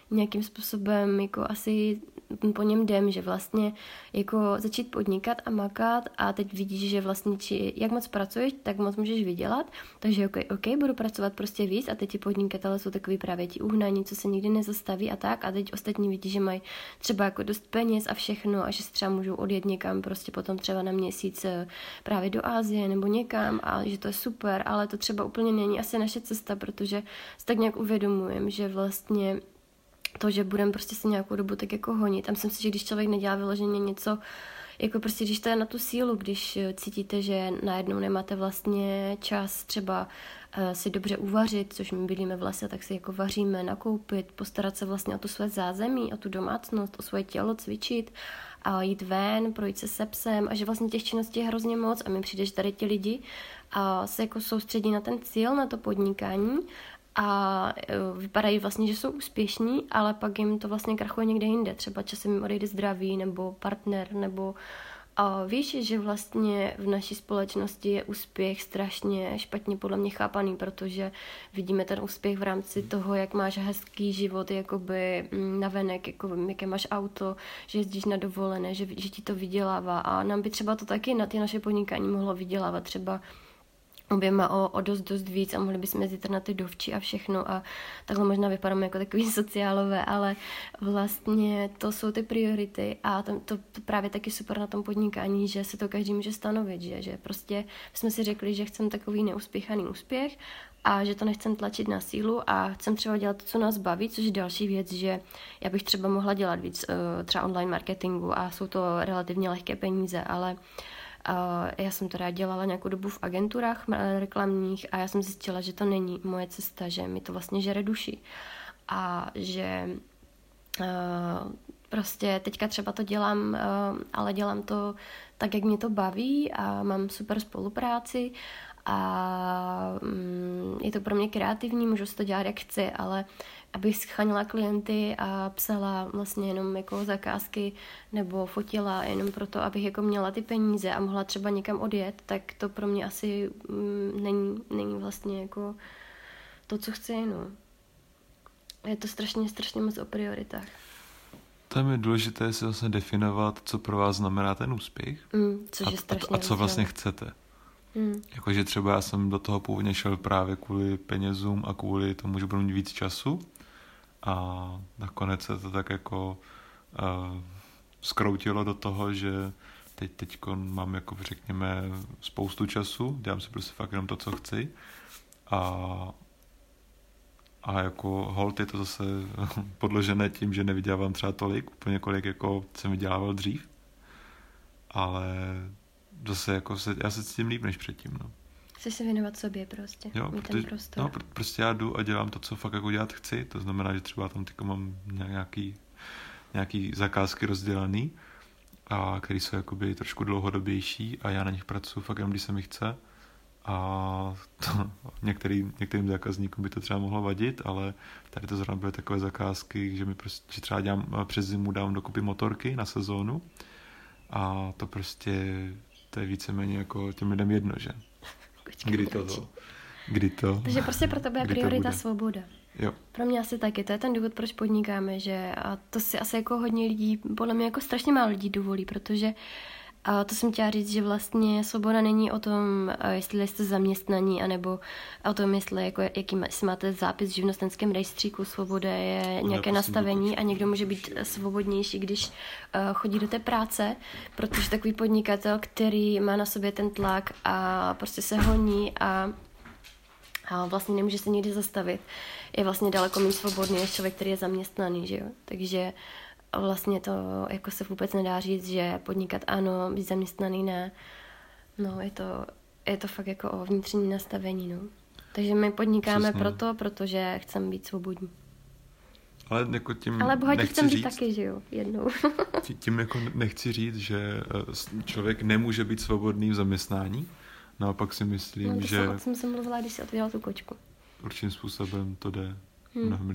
nějakým způsobem jako asi po něm jdem, že vlastně jako začít podnikat a makat a teď vidíš, že vlastně či, jak moc pracuješ, tak moc můžeš vydělat, takže ok, ok, budu pracovat prostě víc a teď ti podnikatelé jsou takový právě ti uhnaní, co se nikdy nezastaví a tak a teď ostatní vidí, že mají třeba jako dost peněz a všechno a že se třeba můžou odjet někam prostě potom třeba na měsíc právě do Asie nebo někam a že to je super, ale to třeba úplně není asi naše cesta, protože si tak nějak uvědomujeme, že vlastně to, že budeme prostě se nějakou dobu tak jako honit. Tam jsem si, že když člověk nedělá vyloženě něco, jako prostě když to je na tu sílu, když cítíte, že najednou nemáte vlastně čas třeba uh, si dobře uvařit, což my bydlíme v lese, tak si jako vaříme, nakoupit, postarat se vlastně o to své zázemí, o tu domácnost, o svoje tělo, cvičit a jít ven, projít se se psem a že vlastně těch činností je hrozně moc a mi přijde, že tady ti lidi a se jako soustředí na ten cíl, na to podnikání a vypadají vlastně, že jsou úspěšní, ale pak jim to vlastně krachuje někde jinde. Třeba časem jim odejde zdraví nebo partner, nebo a víš, že vlastně v naší společnosti je úspěch strašně špatně podle mě chápaný, protože vidíme ten úspěch v rámci toho, jak máš hezký život, jakoby navenek, jako jaké máš auto, že jezdíš na dovolené, že, že ti to vydělává a nám by třeba to taky na ty naše podnikání mohlo vydělávat třeba oběma o, o dost, dost víc a mohli bychom jezdit na ty dovči a všechno a takhle možná vypadáme jako takový sociálové, ale vlastně to jsou ty priority a to, to, to právě taky super na tom podnikání, že se to každý může stanovit, že, že prostě jsme si řekli, že chceme takový neuspěchaný úspěch a že to nechcem tlačit na sílu a chcem třeba dělat to, co nás baví, což je další věc, že já bych třeba mohla dělat víc třeba online marketingu a jsou to relativně lehké peníze, ale Uh, já jsem teda dělala nějakou dobu v agenturách reklamních a já jsem zjistila, že to není moje cesta, že mi to vlastně žere duši a že uh, prostě teďka třeba to dělám, uh, ale dělám to tak, jak mě to baví a mám super spolupráci a um, je to pro mě kreativní, můžu si to dělat jak chci, ale abych scháněla klienty a psala vlastně jenom jako zakázky nebo fotila jenom proto, abych jako měla ty peníze a mohla třeba někam odjet, tak to pro mě asi um, není, není vlastně jako to, co chci, no. Je to strašně, strašně moc o prioritách. Tam je důležité si vlastně definovat, co pro vás znamená ten úspěch mm, což a, je strašně a, a co vlastně chcete. Mm. Jakože třeba já jsem do toho původně šel právě kvůli penězům a kvůli tomu, že budu mít víc času a nakonec se to tak jako uh, skroutilo do toho, že teď teďko mám jako řekněme spoustu času, dělám si prostě fakt jenom to, co chci a a jako hold je to zase podložené tím, že nevydělávám třeba tolik, úplně kolik jako jsem vydělával dřív, ale zase jako se, já se cítím líp než předtím, no. Chceš se věnovat sobě prostě, jo, mít protože, ten prostor. No, prostě já jdu a dělám to, co fakt jako dělat chci, to znamená, že třeba tam tyko mám nějaký, nějaký zakázky rozdělaný, a který jsou jakoby trošku dlouhodobější a já na nich pracuji fakt jenom, když se mi chce. A to, některý, některým zákazníkům by to třeba mohlo vadit, ale tady to zrovna byly takové zakázky, že mi prostě, že třeba dělám, přes zimu dám dokupy motorky na sezónu a to prostě, to je víceméně jako těm lidem jedno, že? Kdy to, to, kdy to. Takže prostě pro tebe je priorita svoboda. Jo. Pro mě asi taky, to je ten důvod, proč podnikáme, že a to si asi jako hodně lidí, podle mě jako strašně málo lidí dovolí, protože a to jsem chtěla říct, že vlastně svoboda není o tom, jestli jste zaměstnaní, anebo o tom, jestli jako, jaký jestli máte zápis v živnostenském rejstříku. Svoboda je nějaké nastavení a někdo může být svobodnější, když uh, chodí do té práce, protože takový podnikatel, který má na sobě ten tlak a prostě se honí a, a vlastně nemůže se nikdy zastavit, je vlastně daleko méně svobodný než člověk, který je zaměstnaný, že jo? Takže vlastně to jako se vůbec nedá říct, že podnikat ano, být zaměstnaný ne. No, je to, je to fakt jako o vnitřní nastavení, no. Takže my podnikáme Přesně. proto, protože chceme být svobodní. Ale jako tím Ale bohatí chceme říct, být taky, že jo, jednou. tím jako nechci říct, že člověk nemůže být svobodný v zaměstnání. Naopak si myslím, no, to že... No, jsem se mluvila, když si otvíral tu kočku. Určitým způsobem to jde hmm. mnohem líp.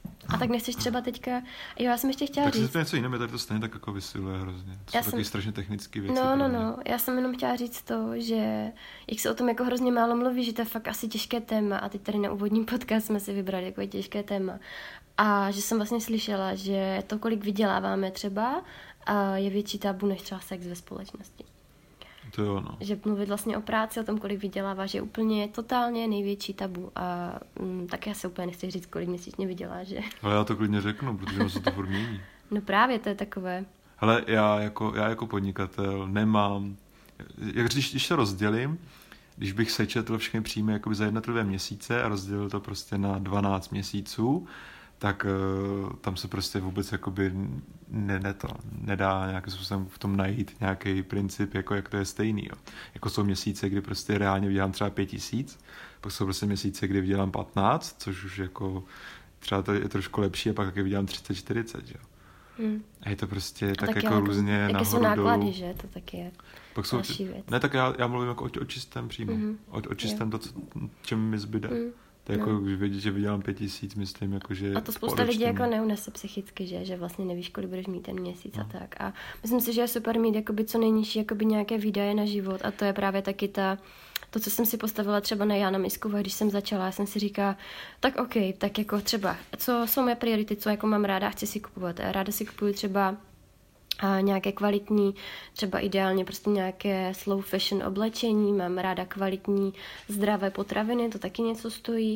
A tak nechceš třeba teďka... Jo, já jsem ještě chtěla tak říct... Tak si něco jiného, tady to stejně tak jako vysiluje hrozně. To já jsou jsem... taky strašně technické věci. No, no, no. Já jsem jenom chtěla říct to, že jak se o tom jako hrozně málo mluví, že to je fakt asi těžké téma a teď tady na úvodním podcast jsme si vybrali jako těžké téma. A že jsem vlastně slyšela, že to, kolik vyděláváme třeba, je větší tabu než třeba sex ve společnosti. To jo, no. Že mluvit vlastně o práci, o tom, kolik vyděláváš, je úplně totálně největší tabu. A mm, tak já se úplně nechci říct, kolik měsíčně vyděláš, že? Ale já to klidně řeknu, protože se to furt mění. No právě, to je takové. Hele, já jako, já jako podnikatel nemám, jak když, když to rozdělím, když bych sečetl všechny příjmy jakoby za jednotlivé měsíce a rozdělil to prostě na dvanáct měsíců, tak uh, tam se prostě vůbec jakoby ne, ne to, nedá nějakým způsobem v tom najít nějaký princip, jako jak to je stejný. Jo. Jako jsou měsíce, kdy prostě reálně vydělám třeba pět tisíc, pak jsou prostě měsíce, kdy vydělám patnáct, což už jako třeba to je trošku lepší, a pak taky vydělám třicet čtyřicet, jo. Hmm. A je to prostě tak, tak jako různě nahoru dolů. Jaké jsou náklady, že? To taky je pak jsou, další věc. Ne, tak já, já mluvím jako o, o čistém příjmu. Mm-hmm. O, o čistém to, co, čem mi zbyde. Mm. To je no. Jako, když vědět, že vydělám pět tisíc, myslím, jako, že... A to spousta lidí jako neunese psychicky, že? Že vlastně nevíš, kolik budeš mít ten měsíc no. a tak. A myslím si, že je super mít jakoby co nejnižší jakoby nějaké výdaje na život a to je právě taky ta... To, co jsem si postavila třeba na Jána Misku, když jsem začala, já jsem si říkala, tak OK, tak jako třeba, co jsou mé priority, co jako mám ráda, chci si kupovat. Ráda si kupuju třeba a nějaké kvalitní, třeba ideálně prostě nějaké slow fashion oblečení, mám ráda kvalitní zdravé potraviny, to taky něco stojí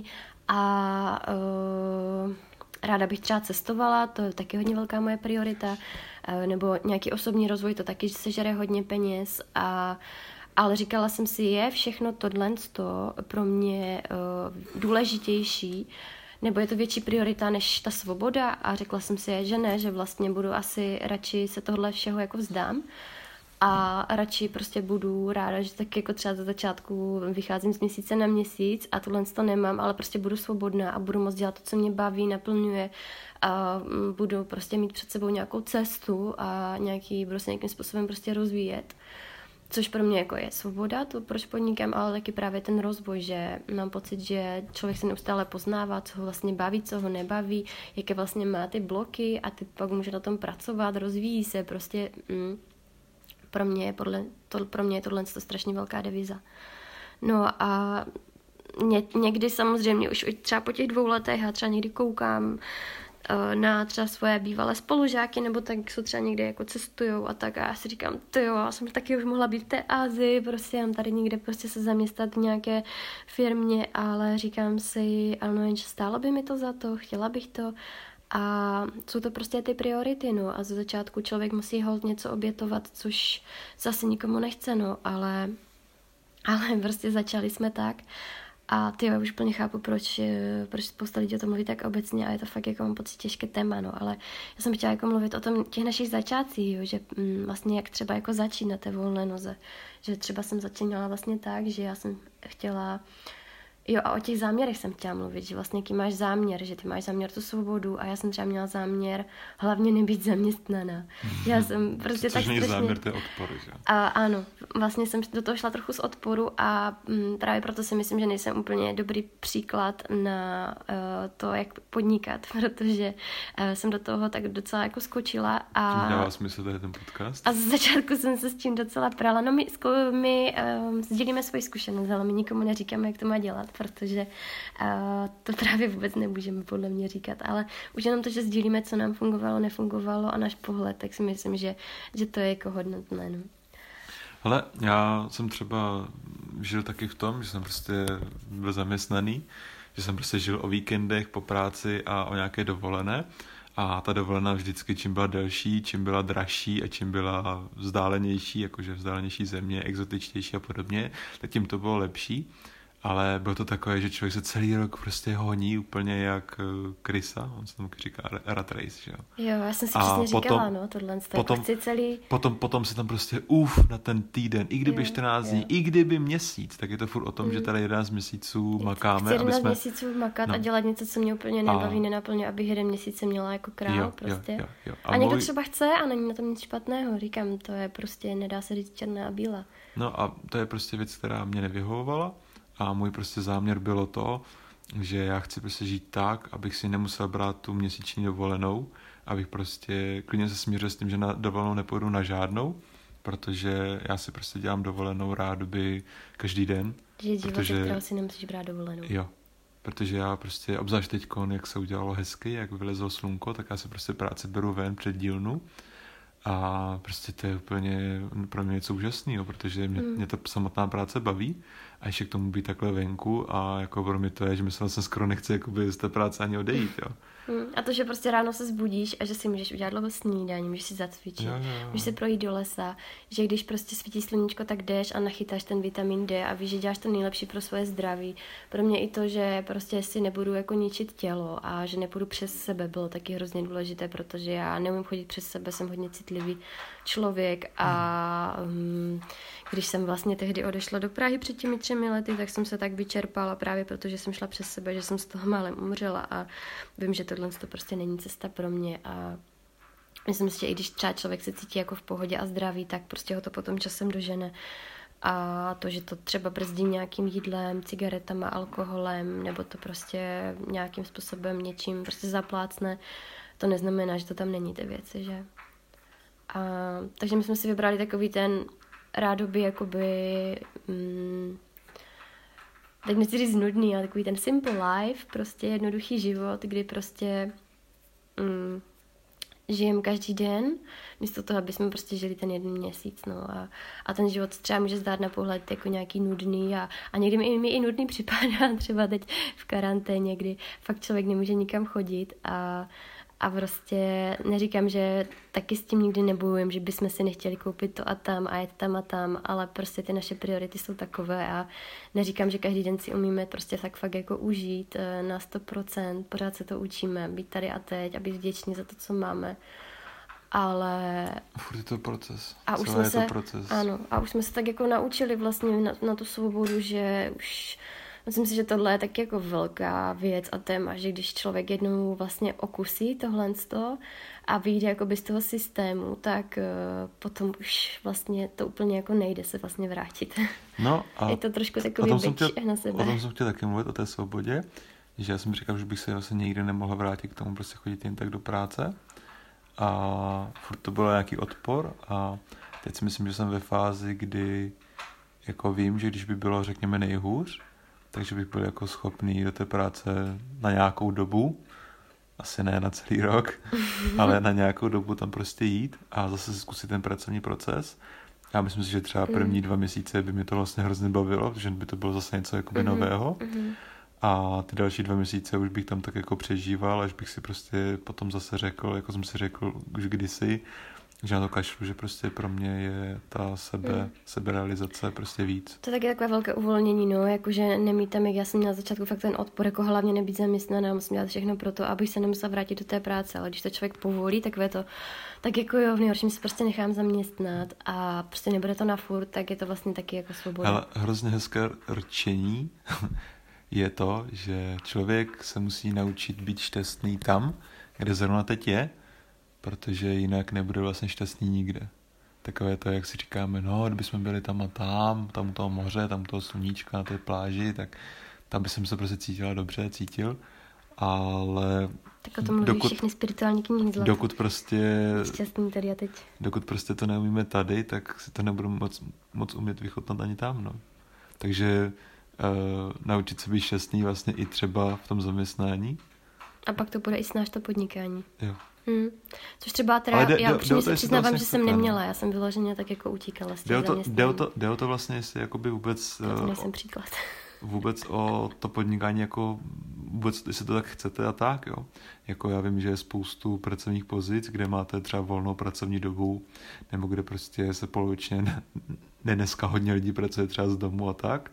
a uh, ráda bych třeba cestovala, to je taky hodně velká moje priorita, uh, nebo nějaký osobní rozvoj, to taky sežere hodně peněz a ale říkala jsem si, je všechno tohle pro mě uh, důležitější, nebo je to větší priorita než ta svoboda a řekla jsem si, že ne, že vlastně budu asi radši se tohle všeho jako vzdám a radši prostě budu ráda, že tak jako třeba za začátku vycházím z měsíce na měsíc a tohle to nemám, ale prostě budu svobodná a budu moct dělat to, co mě baví, naplňuje a budu prostě mít před sebou nějakou cestu a nějaký, budu se nějakým způsobem prostě rozvíjet. Což pro mě jako je svoboda, to proč podnikám, ale taky právě ten rozvoj, že mám pocit, že člověk se neustále poznává, co ho vlastně baví, co ho nebaví, jaké vlastně má ty bloky a ty pak může na tom pracovat, rozvíjí se, prostě mm, pro mě je podle, to, pro mě je tohle to strašně velká deviza. No a ně, někdy samozřejmě už třeba po těch dvou letech já třeba někdy koukám na třeba svoje bývalé spolužáky, nebo tak jsou třeba někde jako cestujou a tak a já si říkám, ty jo, já jsem taky už mohla být v té Asii, prostě mám tady někde prostě se zaměstnat v nějaké firmě, ale říkám si, ano, jenže stálo by mi to za to, chtěla bych to a jsou to prostě ty priority, no a ze začátku člověk musí holt něco obětovat, což zase nikomu nechce, no, ale, ale prostě začali jsme tak. A ty jo, už úplně chápu, proč, proč spousta lidí o tom mluví tak obecně a je to fakt jako mám pocit těžké téma, no, ale já jsem chtěla jako mluvit o tom těch našich začátcích, jo, že mm, vlastně jak třeba jako začít na té volné noze, že třeba jsem začínala vlastně tak, že já jsem chtěla, jo a o těch záměrech jsem chtěla mluvit, že vlastně jaký máš záměr, že ty máš záměr tu svobodu a já jsem třeba měla záměr hlavně nebýt zaměstnaná. Já jsem prostě Což tak strašně... strašně... záměr, to je odpor, že? A ano, vlastně jsem do toho šla trochu z odporu a m, právě proto si myslím, že nejsem úplně dobrý příklad na uh, to, jak podnikat, protože uh, jsem do toho tak docela jako skočila a... Tím dává smysl tady ten podcast? A z začátku jsem se s tím docela prala. No my, my um, sdílíme svoji zkušenost, ale my nikomu neříkáme, jak to má dělat, protože uh, to právě vůbec nemůžeme podle mě říkat, ale už jenom to, že sdílíme, co nám fungovalo, nefungovalo a náš pohled, tak si myslím, že, že to je jako hodnotné. No. Hele, já jsem třeba žil taky v tom, že jsem prostě byl zaměstnaný, že jsem prostě žil o víkendech, po práci a o nějaké dovolené. A ta dovolená vždycky, čím byla delší, čím byla dražší a čím byla vzdálenější, jakože vzdálenější země, exotičtější a podobně, tak tím to bylo lepší. Ale bylo to takové, že člověk se celý rok prostě honí úplně jak krysa, on se tomu říká rat race, že jo. Jo, já jsem si přesně říkala, no, tohle, potom, chci celý... Potom, potom se tam prostě uf na ten týden, i kdyby jo, čtrnáct dní, i kdyby měsíc, tak je to furt o tom, mm. že tady jedenáct měsíců makáme. Chci jedenáct jsme... měsíců makat no. a dělat něco, co mě úplně nebaví, a... nenaplňuje, abych jeden měsíc se měla jako král, jo, prostě. Jo, jo, jo. A, a někdo můj... třeba chce a není na tom nic špatného, říkám, to je prostě, nedá se říct černá a bílá. No a to je prostě věc, která mě nevyhovovala. A můj prostě záměr bylo to, že já chci prostě žít tak, abych si nemusel brát tu měsíční dovolenou, abych prostě klidně se smířil s tím, že na dovolenou nepůjdu na žádnou, protože já si prostě dělám dovolenou rádoby každý den. Že život, protože... kterého si nemusíš brát dovolenou. Jo, protože já prostě, obzvlášť teďkon, jak se udělalo hezky, jak vylezlo slunko, tak já si prostě práci beru ven před dílnu a prostě to je úplně pro mě něco úžasného, protože mě, mm. mě ta samotná práce baví a ještě k tomu být takhle venku a jako pro mě to je, že mi se vlastně skoro nechce jakoby z té práce ani odejít, jo. Mm. A to, že prostě ráno se zbudíš a že si můžeš udělat dlouho snídaní, můžeš si zacvičit, jo, jo, jo. můžeš se projít do lesa, že když prostě svítí sluníčko, tak jdeš a nachytáš ten vitamin D a víš, že děláš to nejlepší pro svoje zdraví. Pro mě i to, že prostě si nebudu jako ničit tělo a že nepůjdu přes sebe, bylo taky hrozně důležité, protože já neumím chodit přes sebe, jsem hodně citlivý člověk a um, když jsem vlastně tehdy odešla do Prahy před těmi třemi lety, tak jsem se tak vyčerpala právě protože jsem šla přes sebe, že jsem z toho málem umřela a vím, že tohle to prostě není cesta pro mě a myslím si, že i když třeba člověk se cítí jako v pohodě a zdraví, tak prostě ho to potom časem dožene. A to, že to třeba brzdí nějakým jídlem, cigaretama, alkoholem, nebo to prostě nějakým způsobem něčím prostě zaplácne, to neznamená, že to tam není ty věci, že? A, takže my jsme si vybrali takový ten rádoby jakoby mm, teď nechci říct nudný, ale takový ten simple life, prostě jednoduchý život, kdy prostě mm, žijem každý den, místo toho, aby jsme prostě žili ten jeden měsíc, no a, a ten život třeba může zdát na pohled jako nějaký nudný a, a někdy mi, mi i nudný připadá, třeba teď v karanténě, kdy fakt člověk nemůže nikam chodit a A prostě neříkám, že taky s tím nikdy nebojujem, že bychom si nechtěli koupit to a tam a jet tam a tam, ale prostě ty naše priority jsou takové a neříkám, že každý den si umíme prostě tak fakt jako užít na sto procent, pořád se to učíme, být tady a teď a být vděční za to, co máme, ale... Furt je to proces. A už Celé jsme je se, to proces. Ano, a už jsme se tak jako naučili vlastně na, na tu svobodu, že už... Myslím si, že tohle je taky jako velká věc a téma, že když člověk jednou vlastně okusí tohle a vyjde jakoby z toho systému, tak uh, potom už vlastně to úplně jako nejde se vlastně vrátit. No a je to trošku takový byč na sebe. O tom jsem chtěl taky mluvit, o té svobodě, že já jsem říkal, že bych se vlastně nikdy nemohla vrátit k tomu prostě chodit jen tak do práce a furt to byl nějaký odpor a teď si myslím, že jsem ve fázi, kdy jako vím, že když by bylo řekněme nejhůř, takže bych byl jako schopný do té práce na nějakou dobu, asi ne na celý rok, ale na nějakou dobu tam prostě jít a zase zkusit ten pracovní proces. Já myslím si, že třeba první dva měsíce by mě to vlastně hrozně bavilo, protože by to bylo zase něco jakoby nového. A ty další dva měsíce už bych tam tak jako přežíval, až bych si prostě potom zase řekl, jako jsem si řekl už kdysi, že na to kašlu, že prostě pro mě je ta sebe, hmm. seberealizace prostě víc. To je taky takové velké uvolnění, no, jakože nemít tam, jak já jsem měla na začátku fakt ten odpor, jako hlavně nebýt zaměstnaná, musím dělat všechno pro to, abych se nemusela vrátit do té práce, ale když to člověk povolí, takové to, tak jako jo, v nejhorším se prostě nechám zaměstnat a prostě nebude to na furt, tak je to vlastně taky jako svoboda. Ale hrozně hezké rčení je to, že člověk se musí naučit být šťastný tam, kde zrovna teď je, protože jinak nebude vlastně šťastný nikde. Takové to, jak si říkáme, no, kdybychom byli tam a tam, tam u toho moře, tam u toho sluníčka, na té pláži, tak tam by jsem se prostě cítila dobře, cítil, ale... Tak o tom mluví dokud, všechny spirituální knihy zlata. Dokud prostě... Šťastný tady a teď. Dokud prostě to neumíme tady, tak si to nebudu moc, moc umět vychutnat ani tam, no. Takže uh, naučit se být šťastný vlastně i třeba v tom zaměstnání. A pak to bude i snáš to podnikání. Jo. Hmm. Což třeba teda, de, já upřímně se přiznávám, vlastně že jsem neměla, já jsem vyloženě tak jako utíkala z těch zaměstnání. Jde o to, jde o to vlastně, jestli jakoby vůbec... Já to nejsem příklad. Vůbec o to podnikání, jako vůbec, jestli to tak chcete a tak, jo. Jako já vím, že je spoustu pracovních pozic, kde máte třeba volnou pracovní dobu, nebo kde prostě se polovičně, ne, ne dneska hodně lidí pracuje třeba z domu a tak.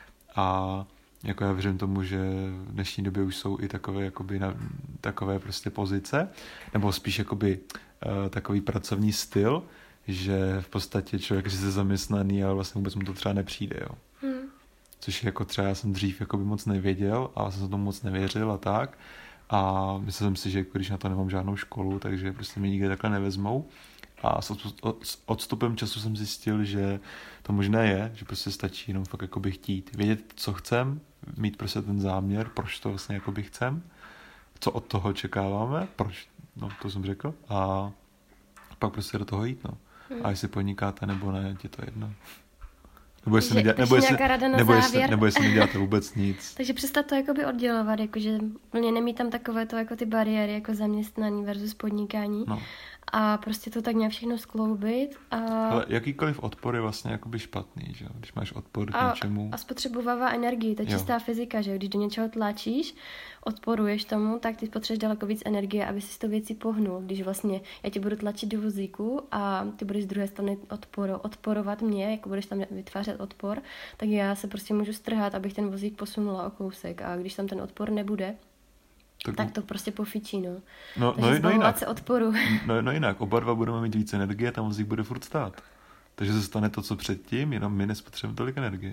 A jako já věřím tomu, že v dnešní době už jsou i takové, jakoby na, takové prostě pozice, nebo spíš jakoby uh, takový pracovní styl, že v podstatě člověk je sice zaměstnaný, ale vlastně vůbec mu to třeba nepřijde, jo. Hmm. Což jako třeba já jsem dřív jakoby moc nevěděl a jsem tomu moc nevěřil a tak. A myslel jsem si, že když na to nemám žádnou školu, takže prostě mě nikdy takhle nevezmou. A s odstupem času jsem zjistil, že to možné je, že prostě stačí jenom fakt jakoby chtít. Vědět, co chcem, mít prostě ten záměr, proč to vlastně jakoby chcem, co od toho očekáváme, proč, no to jsem řekl, a pak prostě do toho jít, no. Hmm. A jestli podnikáte nebo ne, je to jedno. Nebo jestli, že, nedělá, nebo, jestli, nebo, jestli, závěr. nebo jestli neděláte vůbec nic. Takže přestat to jakoby oddělovat, jakože plně nemít tam takové to, jako ty bariéry, jako zaměstnání versus podnikání. No. A prostě to tak nějak všechno skloubit. A... Ale jakýkoliv odpor je vlastně jakoby špatný, že jo? Když máš odpor k a, něčemu. A spotřebovává energii, to je čistá jo. fyzika, že jo? Když do něčeho tlačíš, odporuješ tomu, tak ty potřebuješ daleko víc energie, aby si to věci pohnul. Když vlastně já tě budu tlačit do vozíku a ty budeš z druhé strany odporo, odporovat mě, jako budeš tam vytvářet odpor, tak já se prostě můžu strhat, abych ten vozík posunula o kousek. A když tam ten odpor nebude, tak, tak to prostě pofičí, no. No, no, no jinak. se odporu. No, no jinak, oba dva budeme mít víc energie, tam vozík bude furt stát. Takže se stane to, co předtím, jenom my nespotřebujeme tolik energie.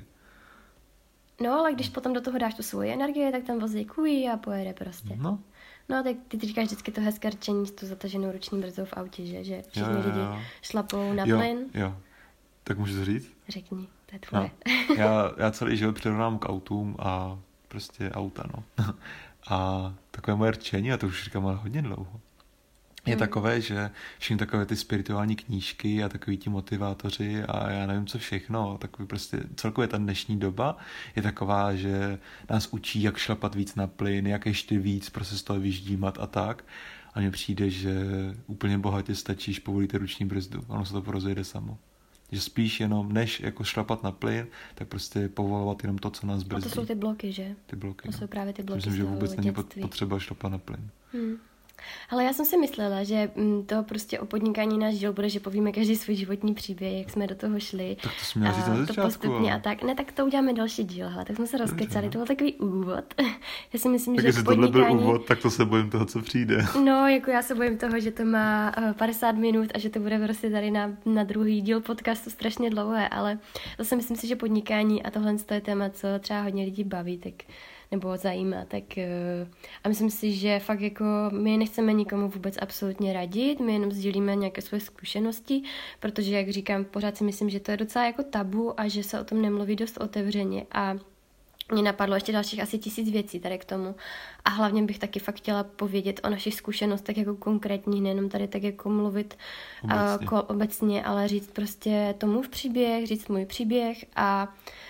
No, ale když potom do toho dáš tu svoji energii, tak ten vozík ují a pojede prostě. No. No, tak ty říkáš vždycky to hezké rčení s tu zataženou ruční brzdou v autě, že? Že všichni jo, jo, jo. lidi šlapou na jo, plyn. Jo, tak můžu to říct? Řekni, to je tvoje. No. Já, já celý život přirovnám k autům a prostě auta, no. A takové moje rčení, a to už říkám ale hodně dlouho, je hmm. takové, že všechny takové ty spirituální knížky a takový ti motivátoři a já nevím co všechno, takový prostě celkově ta dnešní doba je taková, že nás učí, jak šlapat víc na plyn, jak ještě víc prostě z toho vyždímat a tak. A mně přijde, že úplně bohatě stačíš povolit ruční brzdu, ono se to porozjede samo. Že spíš jenom, než jako šlapat na plyn, tak prostě povolovat jenom to, co nás brzdí. A to jsou ty bloky, že? Ty bloky, To no. jsou právě ty bloky. Myslím, že vůbec není potřeba šlapat na plyn. Hmm. Ale já jsem si myslela, že to prostě o podnikání náš díl bude, že povíme každý svůj životní příběh, jak jsme do toho šli. Tak to jsme měli říct na začátku. To postupně a tak. Ne, tak to uděláme další díl, hele, tak jsme se rozkecali, to byl takový úvod. Já si myslím, tak že jestli podnikání... tohle byl úvod, tak to se bojím toho, co přijde. No, jako já se bojím toho, že to má padesát minut a že to bude prostě tady na, na druhý díl podcastu strašně dlouhé, ale zase myslím si, že podnikání a tohle je téma, co třeba hodně lidí baví, tak nebo zajímá, tak a myslím si, že fakt jako my nechceme nikomu vůbec absolutně radit, my jenom sdílíme nějaké svoje zkušenosti, protože, jak říkám, pořád si myslím, že to je docela jako tabu a že se o tom nemluví dost otevřeně a mě napadlo ještě dalších asi tisíc věcí tady k tomu a hlavně bych taky fakt chtěla povědět o našich zkušenostech jako konkrétních, nejenom tady tak jako mluvit obecně, uh, obecně ale říct prostě tomu v příběh, říct můj příběh a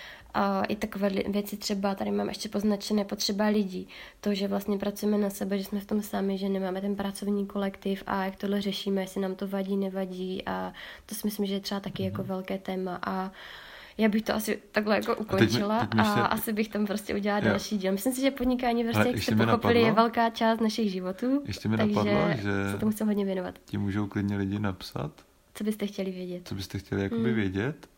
A i takové věci třeba, tady mám ještě poznačené potřeba lidí. To, že vlastně pracujeme na sebe, že jsme v tom sami, že nemáme ten pracovní kolektiv a jak tohle řešíme, jestli nám to vadí, nevadí a to si myslím, že je třeba taky mm-hmm. jako velké téma a já bych to asi takhle jako ukončila a, teď mi, teď mi a asi bych tam prostě udělala jo. další díl. Myslím si, že podnikání prostě, jak jste pochopili, napadlo, je velká část našich životů, ještě mi takže napadlo, že se tomu chcem hodně věnovat. Ti můžou klidně lidi napsat. Co byste chtěli vědět? Co byste chtěli jakoby hmm. vědět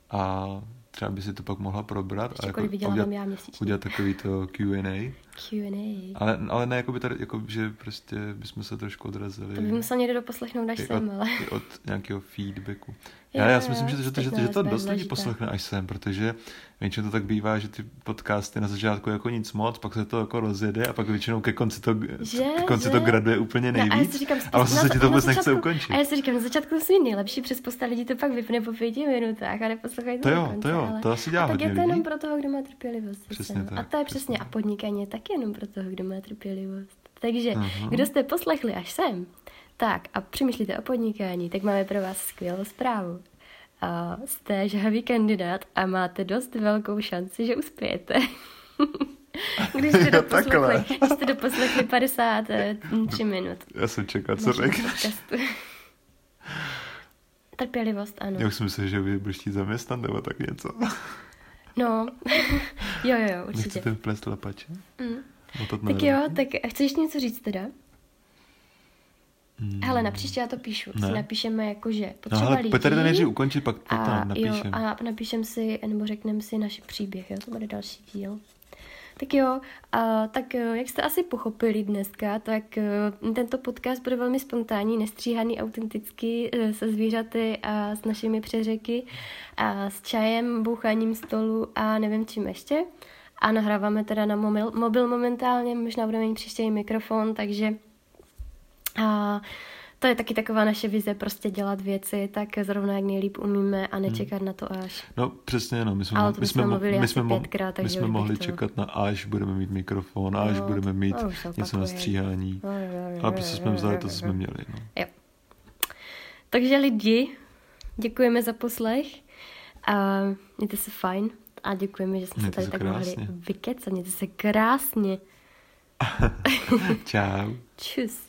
a třeba by si to pak mohla probrat ještě a jako udělat, udělat takový to Q and A. Q and A. Ale, ale ne, jako by tady, jako, že prostě bychom se trošku odrazili. To by musel někdo doposlechnout, až sem, ale... Od nějakého feedbacku. Já, já, já si myslím, že, že, to, že, že to dost lidí poslechne až sem, protože většinou to tak bývá, že ty podcasty na začátku jako nic moc, pak se to jako rozjede a pak většinou ke konci to, že, ke konci že? to graduje úplně nejvíc. No, a, si říkám, a vlastně se ti to vůbec nechce ukončit. A já si říkám, na začátku musí nejlepší, přes spousta lidí to pak vypne po pěti minutách a neposlouchají to To jo, konce, to jo, ale... to asi dělá a tak hodně je to jenom lidí. pro toho, kdo má trpělivost. Přesně tak. A to je přesně, přesně. a podnikání je taky jenom pro toho, kdo má trpělivost. Takže, uh-huh. kdo jste poslechli až sem, tak a přemýšlíte o podnikání, tak máme pro vás skvělou zprávu. A jste žhavý kandidát a máte dost velkou šanci, že uspějete. Když jste doposlechli, když jste doposlechli padesát tři minut. Já jsem čekal, co řekneš. Trpělivost, ano. Já už jsem myslel, že vy budeš chtít zaměstnat nebo tak něco. No, jo, jo, jo, určitě. Nechcete plést lapače? Mm. Tak jo, tak chceš něco říct teda? Mm. Hele, na příště já to píšu. Ne. Si napíšeme jako, že potřeba no, ale lidí. Pojď tady to nejdřív ukončit, pak to tam napíšem. A napíšem si, nebo řekneme si naš příběh, jo, to bude další díl. Tak jo, a, tak jak jste asi pochopili dneska, tak tento podcast bude velmi spontánní, nestříhaný, autentický, se zvířaty a s našimi přeřeky a s čajem, boucháním stolu a nevím čím ještě. A nahráváme teda na mobil, mobil momentálně, možná budeme mít příště i mikrofon, takže a, to je taky taková naše vize, prostě dělat věci tak zrovna jak nejlíp umíme a nečekat hmm. na to až. No přesně, no. My jsme, Ale to my jsme, mluvili my jsme, asi pětkrát, takže my jsme mohli to... čekat na až budeme mít mikrofon, až no, budeme mít no, něco na stříhání. No, no, no, ale prostě jsme vzali to, co jsme měli. No. Jo. Takže lidi, děkujeme za poslech a mějte se fajn a děkujeme, že jsme mějte se tady se tak mohli vykecat. Mějte se krásně. Čau. Čus.